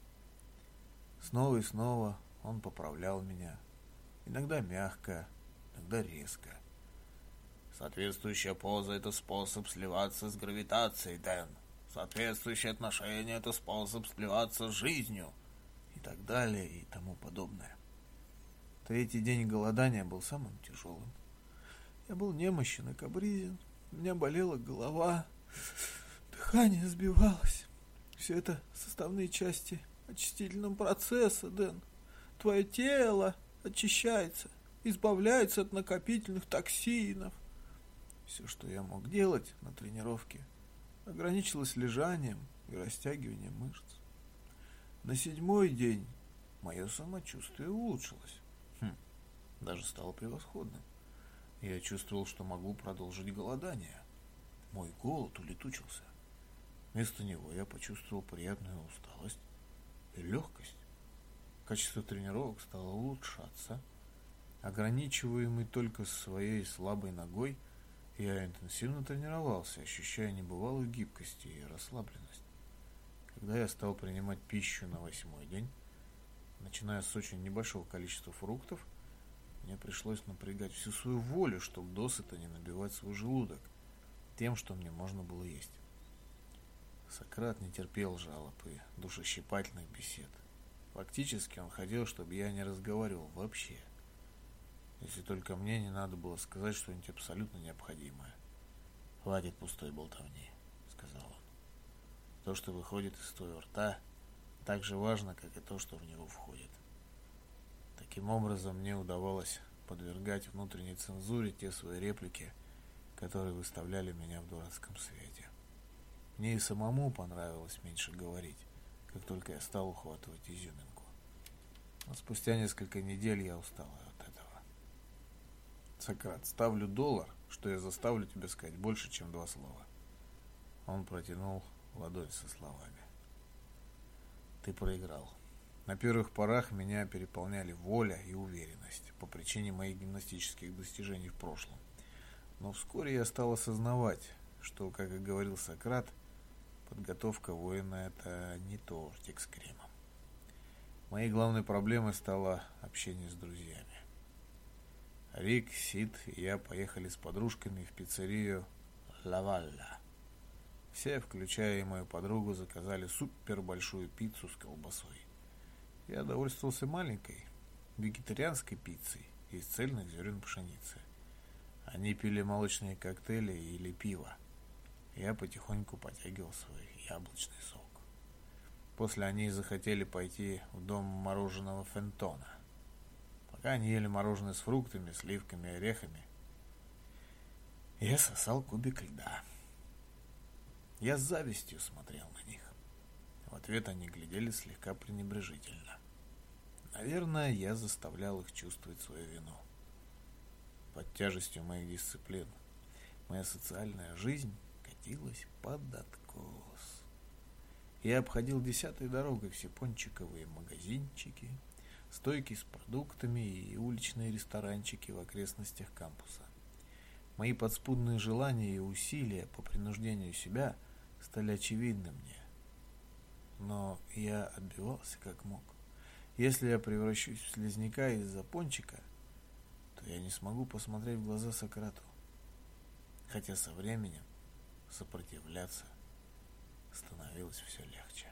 Снова и снова он поправлял меня, иногда мягко, иногда резко. Соответствующая поза — это способ сливаться с гравитацией, Дэн. Соответствующее отношение — это способ сливаться с жизнью. И так далее, и тому подобное. Третий день голодания был самым тяжелым. Я был немощен и капризен. У меня болела голова. Дыхание сбивалось. Все это составные части очистительного процесса, Дэн. Твое тело очищается, избавляется от накопительных токсинов. Все, что я мог делать на тренировке, ограничилось лежанием и растягиванием мышц. На седьмой день мое самочувствие улучшилось. Хм, даже стало превосходным. Я чувствовал, что могу продолжить голодание. Мой голод улетучился. Вместо него я почувствовал приятную усталость и легкость. Качество тренировок стало улучшаться. Ограничиваемый только своей слабой ногой, я интенсивно тренировался, ощущая небывалую гибкость и расслабленность. Когда я стал принимать пищу на восьмой день, начиная с очень небольшого количества фруктов, мне пришлось напрягать всю свою волю, чтобы досыта не набивать свой желудок тем, что мне можно было есть. Сократ не терпел жалоб и душещипательных бесед. Фактически он хотел, чтобы я не разговаривал вообще, если только мне не надо было сказать что-нибудь абсолютно необходимое. «Хватит пустой болтовни», — сказал он. «То, что выходит из твоего рта, так же важно, как и то, что в него входит». Таким образом, мне удавалось подвергать внутренней цензуре те свои реплики, которые выставляли меня в дурацком свете. Мне и самому понравилось меньше говорить, как только я стал ухватывать изюминку. Но спустя несколько недель я устал от этого. «Сократ, ставлю доллар, что я заставлю тебя сказать больше, чем два слова». Он протянул ладонь со словами. «Ты проиграл. На первых порах меня переполняли воля и уверенность по причине моих гимнастических достижений в прошлом. Но вскоре я стал осознавать, что, как и говорил Сократ, подготовка воина — это не тортик с кремом. Моей главной проблемой стало общение с друзьями. Рик, Сид и я поехали с подружками в пиццерию «Ла Валла». Все, включая и мою подругу, заказали супер большую пиццу с колбасой. Я довольствовался маленькой вегетарианской пиццей из цельных зерен пшеницы. Они пили молочные коктейли или пиво. Я потихоньку потягивал свой яблочный сок. После они захотели пойти в дом мороженого Фентона. Пока они ели мороженое с фруктами, сливками и орехами, я сосал кубик льда. Я с завистью смотрел на них. В ответ они глядели слегка пренебрежительно. Наверное, я заставлял их чувствовать свою вину. Под тяжестью моих дисциплин моя социальная жизнь катилась под откос. Я обходил десятой дорогой все пончиковые магазинчики, стойки с продуктами и уличные ресторанчики в окрестностях кампуса. Мои подспудные желания и усилия по принуждению себя стали очевидны мне. Но я отбивался как мог. Если я превращусь в слизняка из-за пончика, то я не смогу посмотреть в глаза Сократу. Хотя со временем сопротивляться становилось все легче.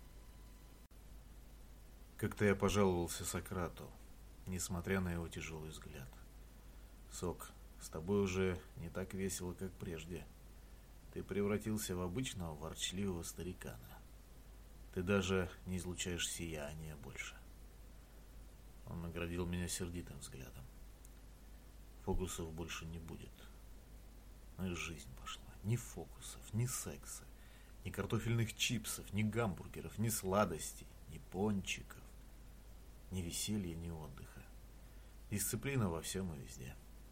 Как-то я пожаловался Сократу, несмотря на его тяжелый взгляд. «Сок, с тобой уже не так весело, как прежде. Ты превратился в обычного ворчливого старикана. Ты даже не излучаешь сияния больше». Он наградил меня сердитым взглядом. «Фокусов больше не будет. Ну и жизнь пошла. Ни фокусов, ни секса, ни картофельных чипсов, ни гамбургеров, ни сладостей, ни пончиков, ни веселья, ни отдыха. Дисциплина во всем и везде».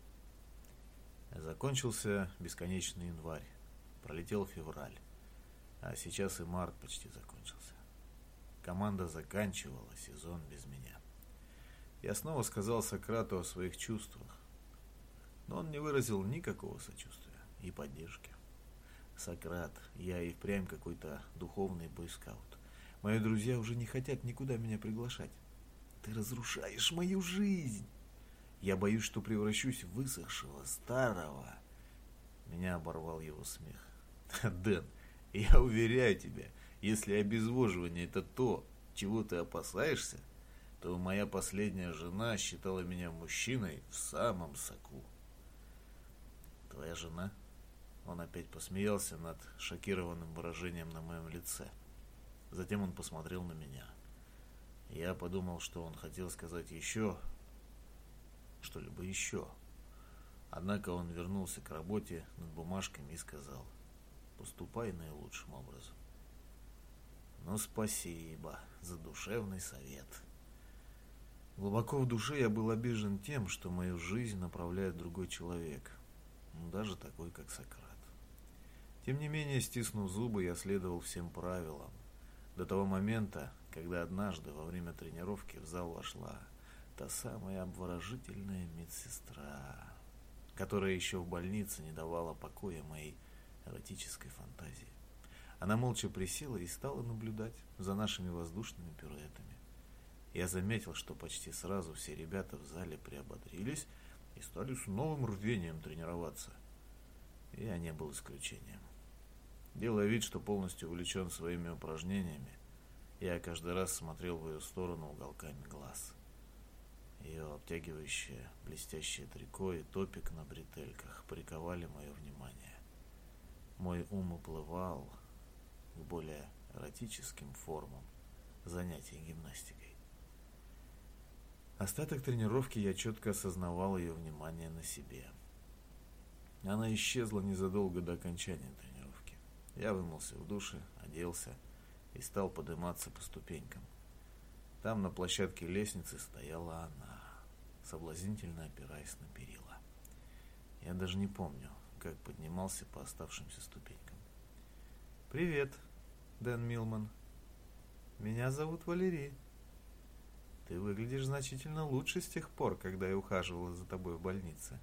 Закончился бесконечный январь, пролетел февраль, а сейчас и март почти закончился. Команда заканчивала сезон без меня. Я снова сказал Сократу о своих чувствах, но он не выразил никакого сочувствия и поддержки. «Сократ, я и впрямь какой-то духовный бойскаут. Мои друзья уже не хотят никуда меня приглашать. Ты разрушаешь мою жизнь. Я боюсь, что превращусь в высохшего, старого». Меня оборвал его смех. «Дэн, я уверяю тебя, если обезвоживание — это то, чего ты опасаешься, то моя последняя жена считала меня мужчиной в самом соку». «Твоя жена?» Он опять посмеялся над шокированным выражением на моем лице. Затем он посмотрел на меня. Я подумал, что он хотел сказать еще что-либо еще. Однако он вернулся к работе над бумажками и сказал: «Поступай наилучшим образом». «Ну, спасибо за душевный совет». Глубоко в душе я был обижен тем, что мою жизнь направляет другой человек, ну, даже такой, как Сократ. Тем не менее, стиснув зубы, я следовал всем правилам, до того момента, когда однажды во время тренировки в зал вошла та самая обворожительная медсестра, которая еще в больнице не давала покоя моей эротической фантазии. Она молча присела и стала наблюдать за нашими воздушными пируэтами. Я заметил, что почти сразу все ребята в зале приободрились и стали с новым рвением тренироваться. Я не был исключением. Делая вид, что полностью увлечен своими упражнениями, я каждый раз смотрел в ее сторону уголками глаз. Ее обтягивающее блестящее трико и топик на бретельках приковали мое внимание. Мой ум уплывал к более эротическим формам занятий гимнастикой. Остаток тренировки я четко осознавал ее внимание на себе. Она исчезла незадолго до окончания тренировки. Я вымылся в душе, оделся и стал подниматься по ступенькам. Там на площадке лестницы стояла она, соблазнительно опираясь на перила. Я даже не помню, как поднимался по оставшимся ступенькам. «Привет, Дэн Милман. Меня зовут Валерий. Ты выглядишь значительно лучше с тех пор, когда я ухаживала за тобой в больнице».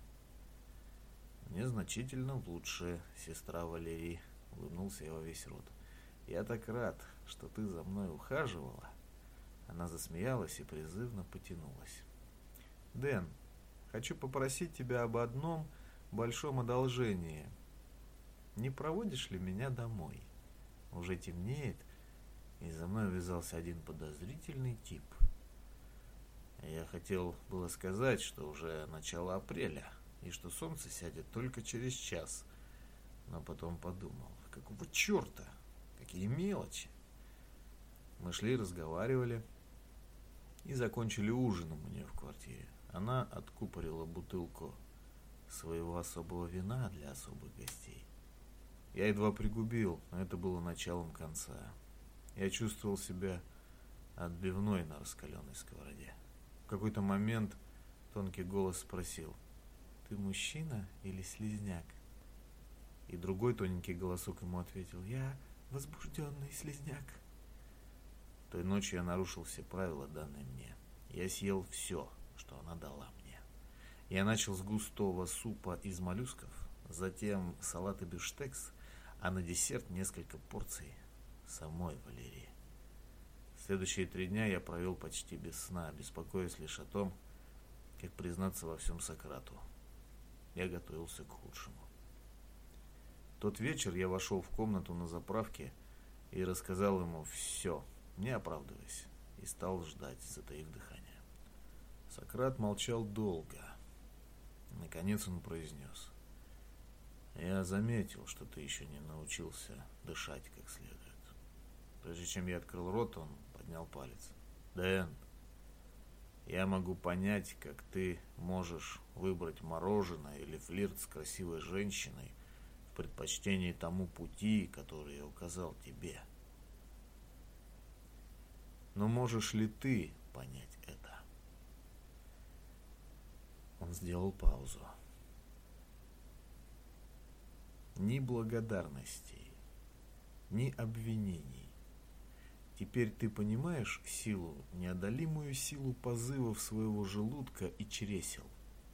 «Мне значительно лучше, сестра Валерий», — улыбнулся я во весь рот. «Я так рад, что ты за мной ухаживала». Она засмеялась и призывно потянулась. «Дэн, хочу попросить тебя об одном большом одолжении. Не проводишь ли меня домой? Уже темнеет, и за мной увязался один подозрительный тип». Я хотел было сказать, что уже начало апреля, и что солнце сядет только через час, но потом подумал: какого черта, какие мелочи. Мы шли, разговаривали и закончили ужином у нее в квартире. Она откупорила бутылку своего особого вина для особых гостей. Я едва пригубил, но это было началом конца. Я чувствовал себя отбивной на раскаленной сковороде. В какой-то момент тонкий голос спросил: «Ты мужчина или слизняк?» И другой тоненький голосок ему ответил: «Я возбужденный слизняк». Той ночью я нарушил все правила, данные мне. Я съел все, что она дала мне. Я начал с густого супа из моллюсков, затем салат и бифштекс, а на десерт несколько порций самой Валерии. Следующие три дня я провел почти без сна, беспокоясь лишь о том, как признаться во всем Сократу. Я готовился к худшему. Тот вечер я вошел в комнату на заправке и рассказал ему все, не оправдываясь, и стал ждать, затаив дыхание. Сократ молчал долго. Наконец он произнес: «Я заметил, что ты еще не научился дышать как следует». Прежде чем я открыл рот, он поднял палец. «Дэн, я могу понять, как ты можешь выбрать мороженое или флирт с красивой женщиной в предпочтении тому пути, который я указал тебе. Но можешь ли ты понять это?» Он сделал паузу. Ни благодарностей, ни обвинений. Теперь ты понимаешь силу, неодолимую силу позывов своего желудка и чресел.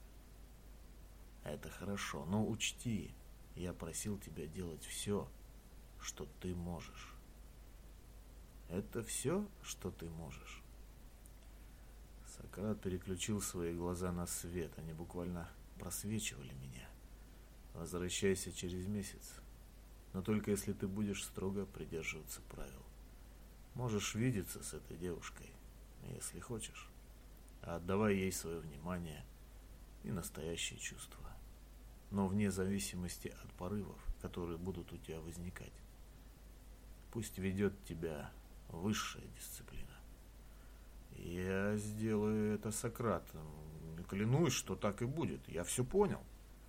Это хорошо, но учти, я просил тебя делать все, что ты можешь. Это все, что ты можешь? Сократ переключил свои глаза на свет, они буквально просвечивали меня. Возвращайся через месяц, но только если ты будешь строго придерживаться правил. Можешь видеться с этой девушкой, если хочешь, а отдавай ей свое внимание и настоящие чувства, но вне зависимости от порывов, которые будут у тебя возникать. Пусть ведет тебя высшая дисциплина. Я сделаю это, Сократ. Клянусь, что так и будет. Я все понял.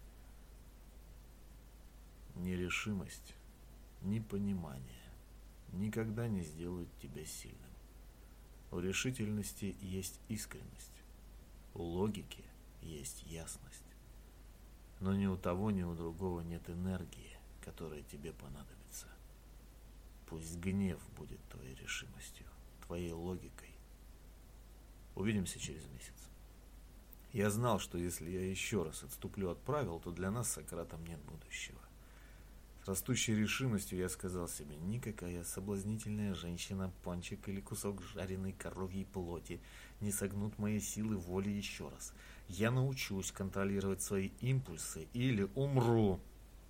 Нерешимость, непонимание никогда не сделают тебя сильным. У решительности есть искренность, у логики есть ясность. Но ни у того, ни у другого нет энергии, которая тебе понадобится. Пусть гнев будет твоей решимостью, твоей логикой. Увидимся через месяц. Я знал, что если я еще раз отступлю от правил, то для нас с Сократом нет будущего. С растущей решимостью я сказал себе: никакая соблазнительная женщина, пончик или кусок жареной коровьей плоти не согнут мои силы воли еще раз. Я научусь контролировать свои импульсы или умру.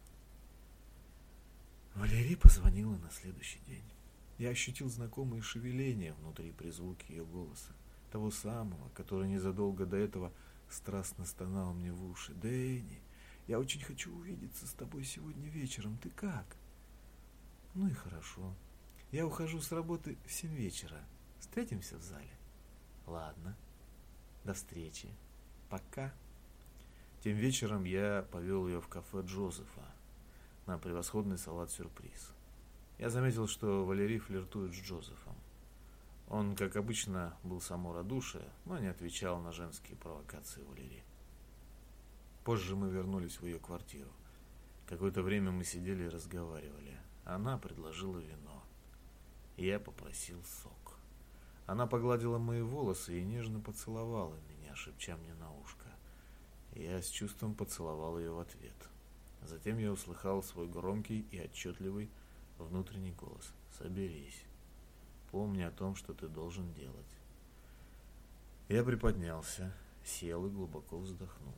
Валерия позвонила на следующий день. Я ощутил знакомые шевеления внутри при звуке ее голоса. Того самого, который незадолго до этого страстно стонал мне в уши. «Дэнни, я очень хочу увидеться с тобой сегодня вечером. Ты как?» «Ну и хорошо. Я ухожу с работы в семь вечера. Встретимся в зале?» «Ладно. До встречи. Пока». Тем вечером я повел ее в кафе Джозефа на превосходный салат-сюрприз. Я заметил, что Валерий флиртует с Джозефом. Он, как обычно, был само радушие, но не отвечал на женские провокации Валерии. Позже мы вернулись в ее квартиру. Какое-то время мы сидели и разговаривали. Она предложила вино. Я попросил сок. Она погладила мои волосы и нежно поцеловала меня, шепча мне на ушко. Я с чувством поцеловал ее в ответ. Затем я услыхал свой громкий и отчетливый внутренний голос: «Соберись. Помни о том, что ты должен делать». Я приподнялся, сел и глубоко вздохнул.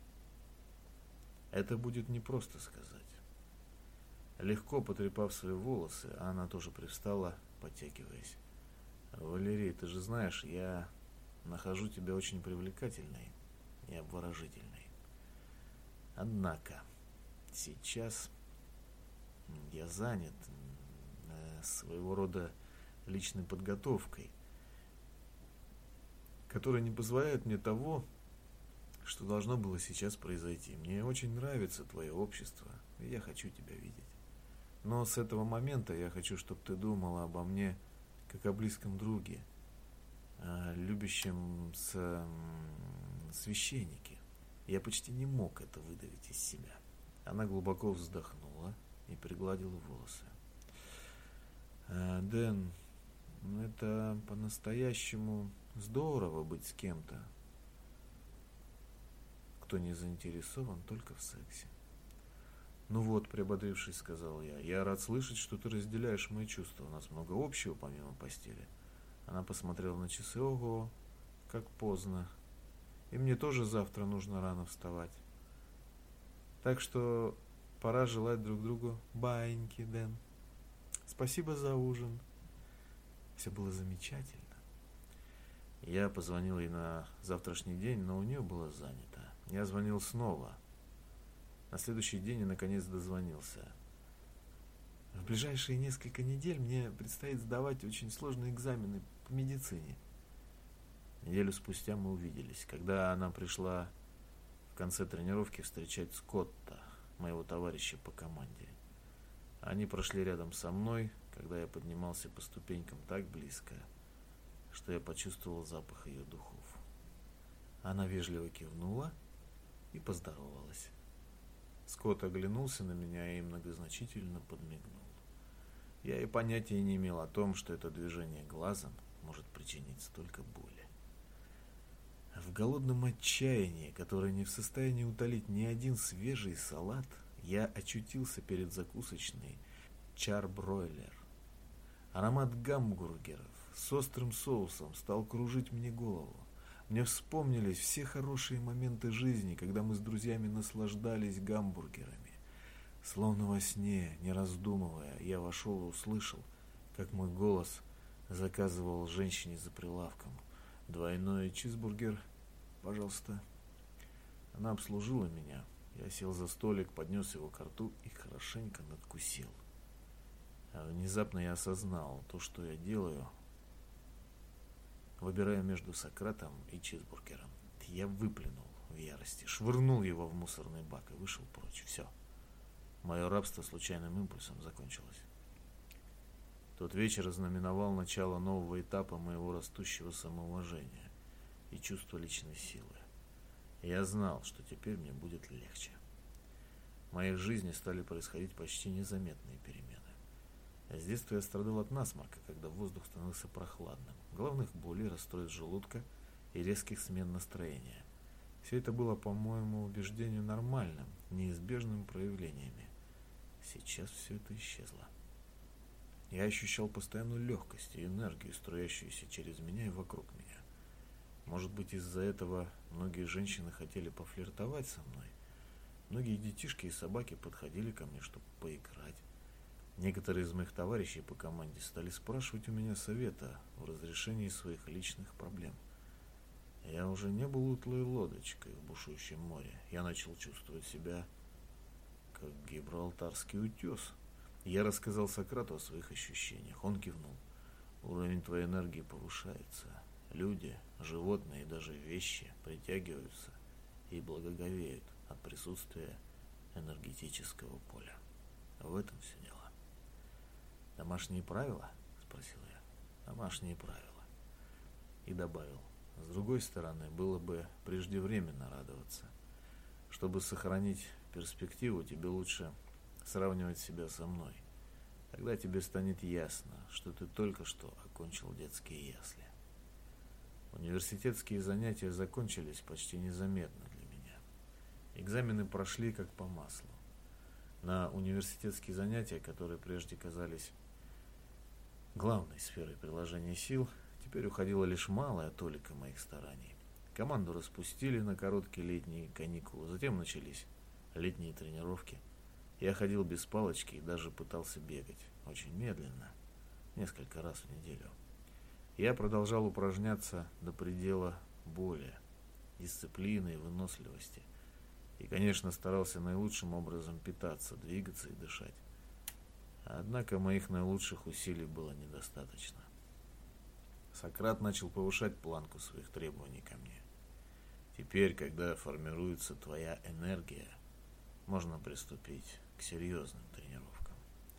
Это будет непросто сказать. Легко потрепав свои волосы, она тоже привстала, подтягиваясь. «Валерий, ты же знаешь, я нахожу тебя очень привлекательной и обворожительной. Однако сейчас я занят э, своего рода личной подготовкой, которая не позволяет мне того, что должно было сейчас произойти. Мне очень нравится твое общество, и я хочу тебя видеть. Но с этого момента я хочу, чтобы ты думала обо мне как о близком друге, о любящем с... священнике». Я почти не мог это выдавить из себя. Она глубоко вздохнула и пригладила волосы. «Дэн, Но это по-настоящему здорово быть с кем-то, кто не заинтересован только в сексе. «Ну вот», — приободрившись, сказал я, — «я рад слышать, что ты разделяешь мои чувства. У нас много общего, помимо постели». Она посмотрела на часы. «Ого, как поздно. И мне тоже завтра нужно рано вставать. Так что пора желать друг другу баиньки, Дэн. Спасибо за ужин. Все было замечательно». Я позвонил ей на завтрашний день, но у нее было занято. Я звонил снова. На следующий день я наконец дозвонился. «В ближайшие несколько недель мне предстоит сдавать очень сложные экзамены по медицине». Неделю спустя мы увиделись, когда она пришла в конце тренировки встречать Скотта, моего товарища по команде. Они прошли рядом со мной, когда я поднимался по ступенькам так близко, что я почувствовал запах ее духов. Она вежливо кивнула и поздоровалась. Скотт оглянулся на меня и многозначительно подмигнул. Я и понятия не имел о том, что это движение глазом может причинить столько боли. В голодном отчаянии, которое не в состоянии утолить ни один свежий салат, я очутился перед закусочной Чарбройлер. Аромат гамбургеров с острым соусом стал кружить мне голову. Мне вспомнились все хорошие моменты жизни, когда мы с друзьями наслаждались гамбургерами. Словно во сне, не раздумывая, я вошел и услышал, как мой голос заказывал женщине за прилавком. «Двойной чизбургер, пожалуйста». Она обслужила меня. Я сел за столик, поднес его к рту и хорошенько надкусил. А внезапно я осознал то, что я делаю, выбирая между Сократом и чизбургером. Я выплюнул в ярости, швырнул его в мусорный бак и вышел прочь. Все. Мое рабство случайным импульсом закончилось. Тот вечер ознаменовал начало нового этапа моего растущего самоуважения и чувства личной силы. Я знал, что теперь мне будет легче. В моей жизни стали происходить почти незаметные перемены. С детства я страдал от насморка, когда воздух становился прохладным, головных болей, расстройств желудка и резких смен настроения. Все это было, по моему убеждению, нормальным, неизбежным проявлениями. Сейчас все это исчезло. Я ощущал постоянную легкость и энергию, струящуюся через меня и вокруг меня. Может быть, из-за этого многие женщины хотели пофлиртовать со мной. Многие детишки и собаки подходили ко мне, чтобы поиграть. Некоторые из моих товарищей по команде стали спрашивать у меня совета в разрешении своих личных проблем. Я уже не был утлой лодочкой в бушующем море. Я начал чувствовать себя как гибралтарский утес. Я рассказал Сократу о своих ощущениях. Он кивнул. Уровень твоей энергии повышается. Люди, животные и даже вещи притягиваются и благоговеют от присутствия энергетического поля. В этом все дело. «Домашние правила?» – спросил я. «Домашние правила». И добавил. С другой стороны, было бы преждевременно радоваться. Чтобы сохранить перспективу, тебе лучше сравнивать себя со мной. Тогда тебе станет ясно, что ты только что окончил детские ясли. Университетские занятия закончились почти незаметно для меня. Экзамены прошли как по маслу. На университетские занятия, которые прежде казались главной сферой приложения сил, теперь уходила лишь малая толика моих стараний. Команду распустили на короткие летние каникулы, затем начались летние тренировки. Я ходил без палочки и даже пытался бегать, очень медленно, несколько раз в неделю. Я продолжал упражняться до предела боли, дисциплины и выносливости. И, конечно, старался наилучшим образом питаться, двигаться и дышать. Однако моих наилучших усилий было недостаточно. Сократ начал повышать планку своих требований ко мне. Теперь, когда формируется твоя энергия, можно приступить к серьезным тренировкам.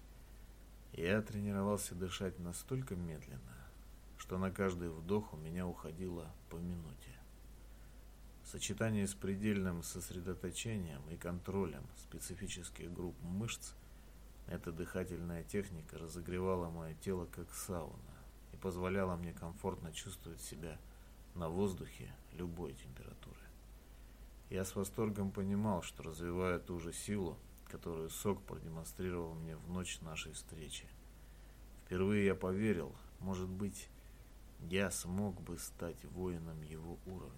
Я тренировался дышать настолько медленно, что на каждый вдох у меня уходило по минуте. В сочетании с предельным сосредоточением и контролем специфических групп мышц эта дыхательная техника разогревала мое тело как сауна и позволяла мне комфортно чувствовать себя на воздухе любой температуры. Я с восторгом понимал, что развиваю ту же силу, которую Сок продемонстрировал мне в ночь нашей встречи. Впервые я поверил, может быть, я смог бы стать воином его уровня.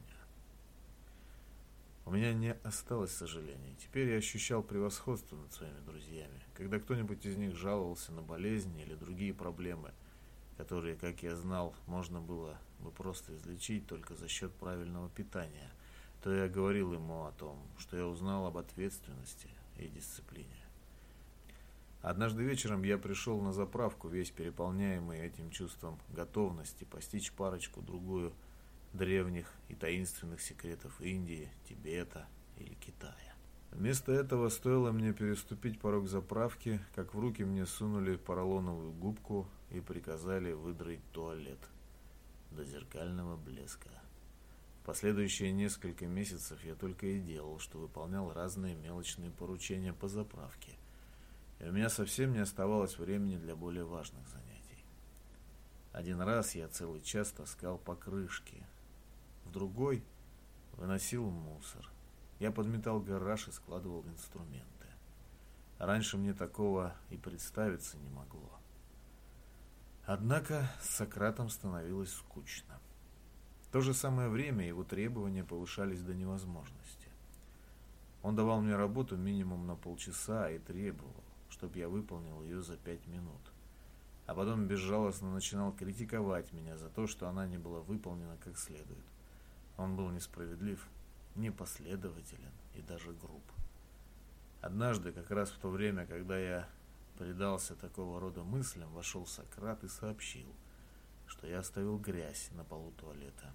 У меня не осталось сожалений. Теперь я ощущал превосходство над своими друзьями. Когда кто-нибудь из них жаловался на болезни или другие проблемы, которые, как я знал, можно было бы просто излечить только за счет правильного питания, то я говорил ему о том, что я узнал об ответственности и дисциплине. Однажды вечером я пришел на заправку, весь переполняемый этим чувством готовности постичь парочку-другую древних и таинственных секретов Индии, Тибета или Китая. Вместо этого стоило мне переступить порог заправки, как в руки мне сунули поролоновую губку и приказали выдроить туалет до зеркального блеска. В последующие несколько месяцев я только и делал, что выполнял разные мелочные поручения по заправке, и у меня совсем не оставалось времени для более важных занятий. Один раз я целый час таскал покрышки, в другой выносил мусор. Я подметал гараж и складывал инструменты. Раньше мне такого и представиться не могло. Однако с Сократом становилось скучно. В то же самое время его требования повышались до невозможности. Он давал мне работу минимум на полчаса и требовал, чтобы я выполнил ее за пять минут. А потом безжалостно начинал критиковать меня за то, что она не была выполнена как следует. Он был несправедлив, непоследователен и даже груб. Однажды, как раз в то время, когда я предался такого рода мыслям, вошел Сократ и сообщил, что я оставил грязь на полу туалета.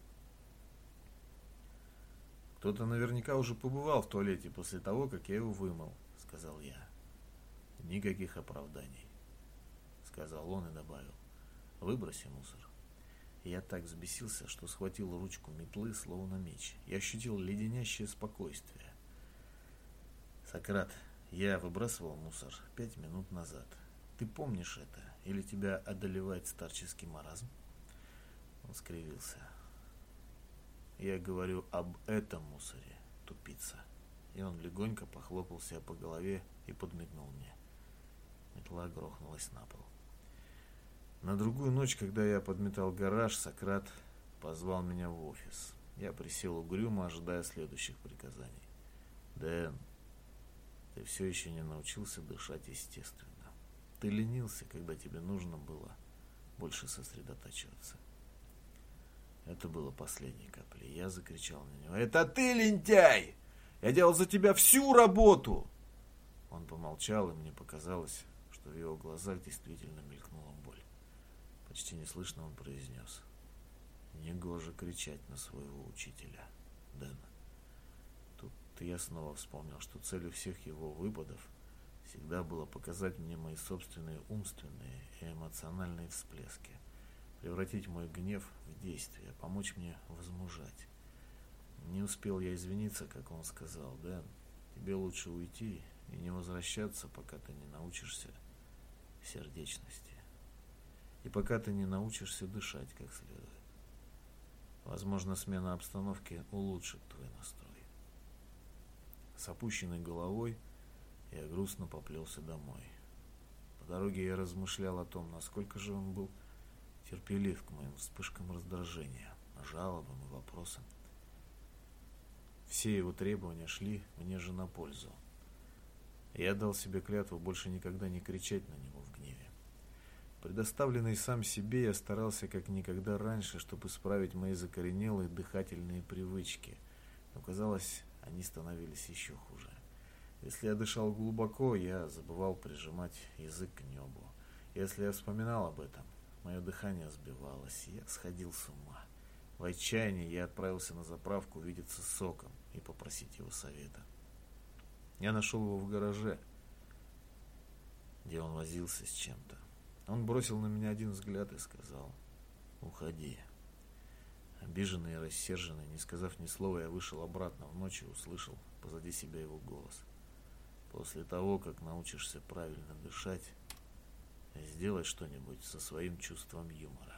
«Кто-то наверняка уже побывал в туалете после того, как я его вымыл», — сказал я. «Никаких оправданий», — сказал он и добавил. «Выброси мусор». Я так взбесился, что схватил ручку метлы, словно меч. Я ощутил леденящее спокойствие. «Сократ, я выбрасывал мусор пять минут назад. Ты помнишь это? Или тебя одолевает старческий маразм?» Он скривился. «Я говорю об этом мусоре, тупица». И он легонько похлопал себя по голове и подмигнул мне. Метла грохнулась на пол. На другую ночь, когда я подметал гараж, Сократ позвал меня в офис. Я присел угрюмо, ожидая следующих приказаний. «Дэн, ты все еще не научился дышать естественно. Ты ленился, когда тебе нужно было больше сосредотачиваться». Это было последней каплей. Я закричал на него: «Это ты, лентяй! Я делал за тебя всю работу!» Он помолчал, и мне показалось, что в его глазах действительно мелькнула боль. Почти неслышно он произнес: «Негоже кричать на своего учителя, Дэн». Тут я снова вспомнил, что целью всех его выпадов всегда было показать мне мои собственные умственные и эмоциональные всплески, превратить мой гнев в действие, помочь мне возмужать. Не успел я извиниться, как он сказал: «Дэн, тебе лучше уйти и не возвращаться, пока ты не научишься сердечности. И пока ты не научишься дышать как следует. Возможно, смена обстановки улучшит твой настрой». С опущенной головой я грустно поплелся домой. По дороге я размышлял о том, насколько же он был терпелив к моим вспышкам раздражения, жалобам и вопросам. Все его требования шли мне же на пользу. Я дал себе клятву больше никогда не кричать на него в гневе. Предоставленный сам себе, я старался как никогда раньше, чтобы исправить мои закоренелые дыхательные привычки. Но, казалось, они становились еще хуже. Если я дышал глубоко, я забывал прижимать язык к небу. Если я вспоминал об этом, мое дыхание сбивалось, и я сходил с ума. В отчаянии я отправился на заправку увидеться с Соком и попросить его совета. Я нашел его в гараже, где он возился с чем-то. Он бросил на меня один взгляд и сказал: «Уходи». Обиженный и рассерженный, не сказав ни слова, я вышел обратно в ночь и услышал позади себя его голос: «После того, как научишься правильно дышать, сделай что-нибудь со своим чувством юмора».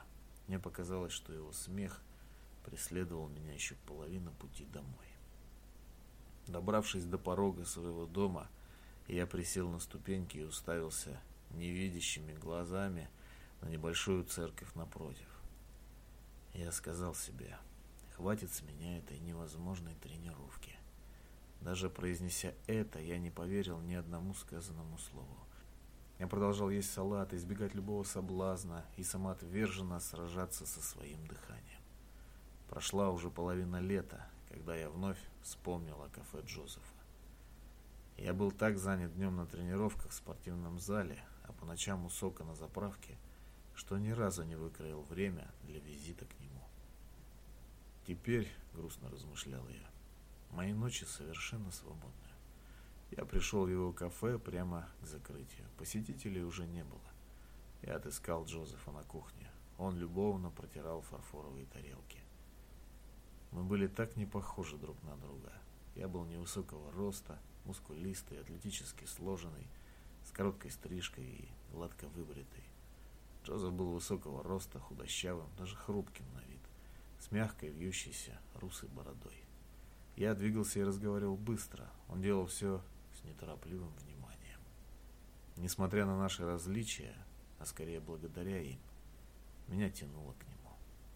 Мне показалось, что его смех преследовал меня еще половину пути домой. Добравшись до порога своего дома, я присел на ступеньки и уставился невидящими глазами на небольшую церковь напротив. Я сказал себе, хватит с меня этой невозможной тренировки. Даже произнеся это, я не поверил ни одному сказанному слову. Я продолжал есть салат, избегать любого соблазна и самоотверженно сражаться со своим дыханием. Прошла уже половина лета, когда я вновь вспомнил о кафе Джозефа. Я был так занят днем на тренировках в спортивном зале, а по ночам у сока на заправке, что ни разу не выкроил время для визита к нему. Теперь, грустно размышлял я, мои ночи совершенно свободны. Я пришел в его кафе прямо к закрытию. Посетителей уже не было. Я отыскал Джозефа на кухне. Он любовно протирал фарфоровые тарелки. Мы были так не похожи друг на друга. Я был невысокого роста, мускулистый, атлетически сложенный, с короткой стрижкой и гладко выбритый. Джозеф был высокого роста, худощавым, даже хрупким на вид, с мягкой вьющейся русой бородой. Я двигался и разговаривал быстро. Он делал все с неторопливым вниманием. Несмотря на наши различия, а скорее благодаря им, меня тянуло к нему.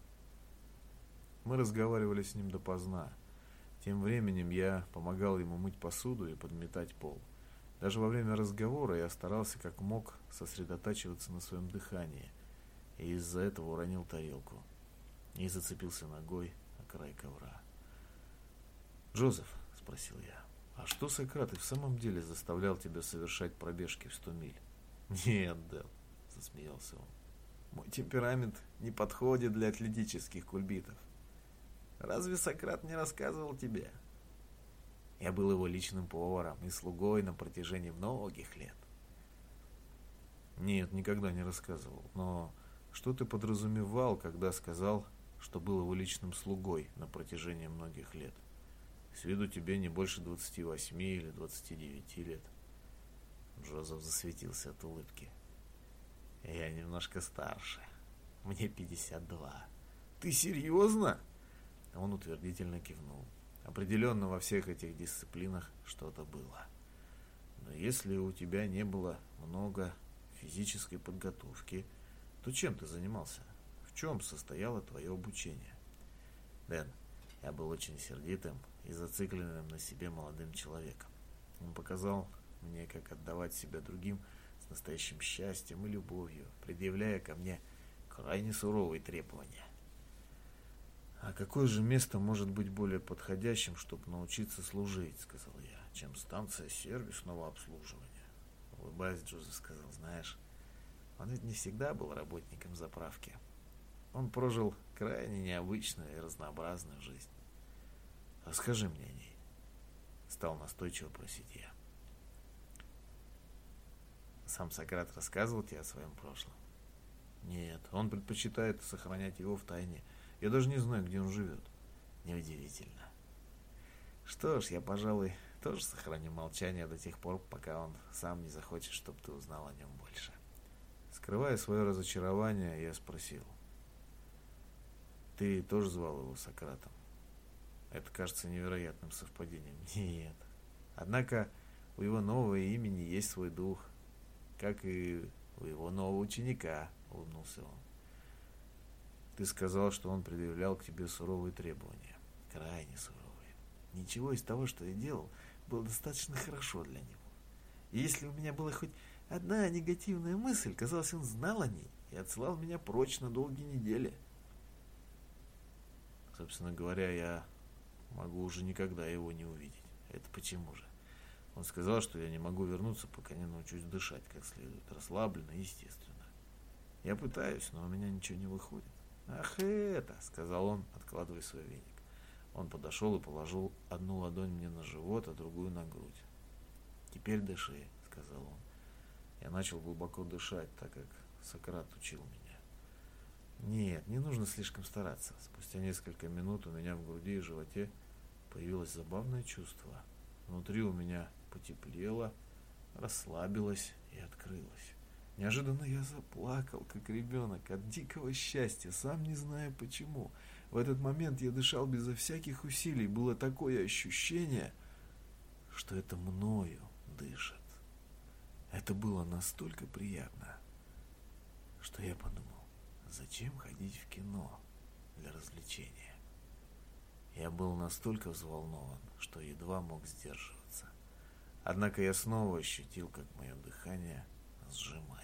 Мы разговаривали с ним допоздна. Тем временем я помогал ему мыть посуду и подметать пол. Даже во время разговора я старался как мог сосредотачиваться на своем дыхании, и из-за этого уронил тарелку и зацепился ногой о край ковра. «Джозеф», — спросил я, — «а что Сократ и в самом деле заставлял тебя совершать пробежки в сто миль?» «Нет, Дэл», — засмеялся он, — «мой темперамент не подходит для атлетических кульбитов. Разве Сократ не рассказывал тебе? Я был его личным поваром и слугой на протяжении многих лет». «Нет, никогда не рассказывал. Но что ты подразумевал, когда сказал, что был его личным слугой на протяжении многих лет? С виду тебе не больше двадцати восьми или двадцати девяти лет». Джозеф засветился от улыбки. «Я немножко старше. Мне пятьдесят два». «Ты серьезно?» Он утвердительно кивнул. Определенно во всех этих дисциплинах что-то было. «Но если у тебя не было много физической подготовки, то чем ты занимался? В чем состояло твое обучение?» «Дэн, я был очень сердитым и зацикленным на себе молодым человеком. Он показал мне, как отдавать себя другим с настоящим счастьем и любовью, предъявляя ко мне крайне суровые требования». «А какое же место может быть более подходящим, чтобы научиться служить, — сказал я, — чем станция сервисного обслуживания?» Улыбаясь, Джозеф сказал: «Знаешь, он ведь не всегда был работником заправки. Он прожил крайне необычную и разнообразную жизнь. Расскажи мне о ней», — стал настойчиво просить я. «Сам Сократ рассказывал тебе о своем прошлом?» «Нет, он предпочитает сохранять его в тайне. Я даже не знаю, где он живет». «Неудивительно. Что ж, я, пожалуй, тоже сохраню молчание до тех пор, пока он сам не захочет, чтобы ты узнал о нем больше». Скрывая свое разочарование, я спросил: «Ты тоже звал его Сократом?» Это кажется невероятным совпадением. «Нет. Однако у его нового имени есть свой дух, как и у его нового ученика», — улыбнулся он. «Ты сказал, что он предъявлял к тебе суровые требования». «Крайне суровые. Ничего из того, что я делал, было достаточно хорошо для него. И если у меня была хоть одна негативная мысль, казалось, он знал о ней и отсылал меня прочь на долгие недели». «Собственно говоря, я могу уже никогда его не увидеть. Это почему же?» «Он сказал, что я не могу вернуться, пока не научусь дышать как следует, расслабленно и естественно. Я пытаюсь, но у меня ничего не выходит». «Ах, это!» — сказал он, откладывая свой веник. Он подошел и положил одну ладонь мне на живот, а другую на грудь. «Теперь дыши», — сказал он. Я начал глубоко дышать, так как Сократ учил меня. Нет, не нужно слишком стараться. Спустя несколько минут у меня в груди и животе появилось забавное чувство. Внутри у меня потеплело, расслабилось и открылось. Неожиданно я заплакал, как ребенок, от дикого счастья, сам не знаю почему. В этот момент я дышал безо всяких усилий. Было такое ощущение, что это мною дышит. Это было настолько приятно, что я подумал, зачем ходить в кино для развлечения? Я был настолько взволнован, что едва мог сдерживаться. Однако я снова ощутил, как мое дыхание сжимается.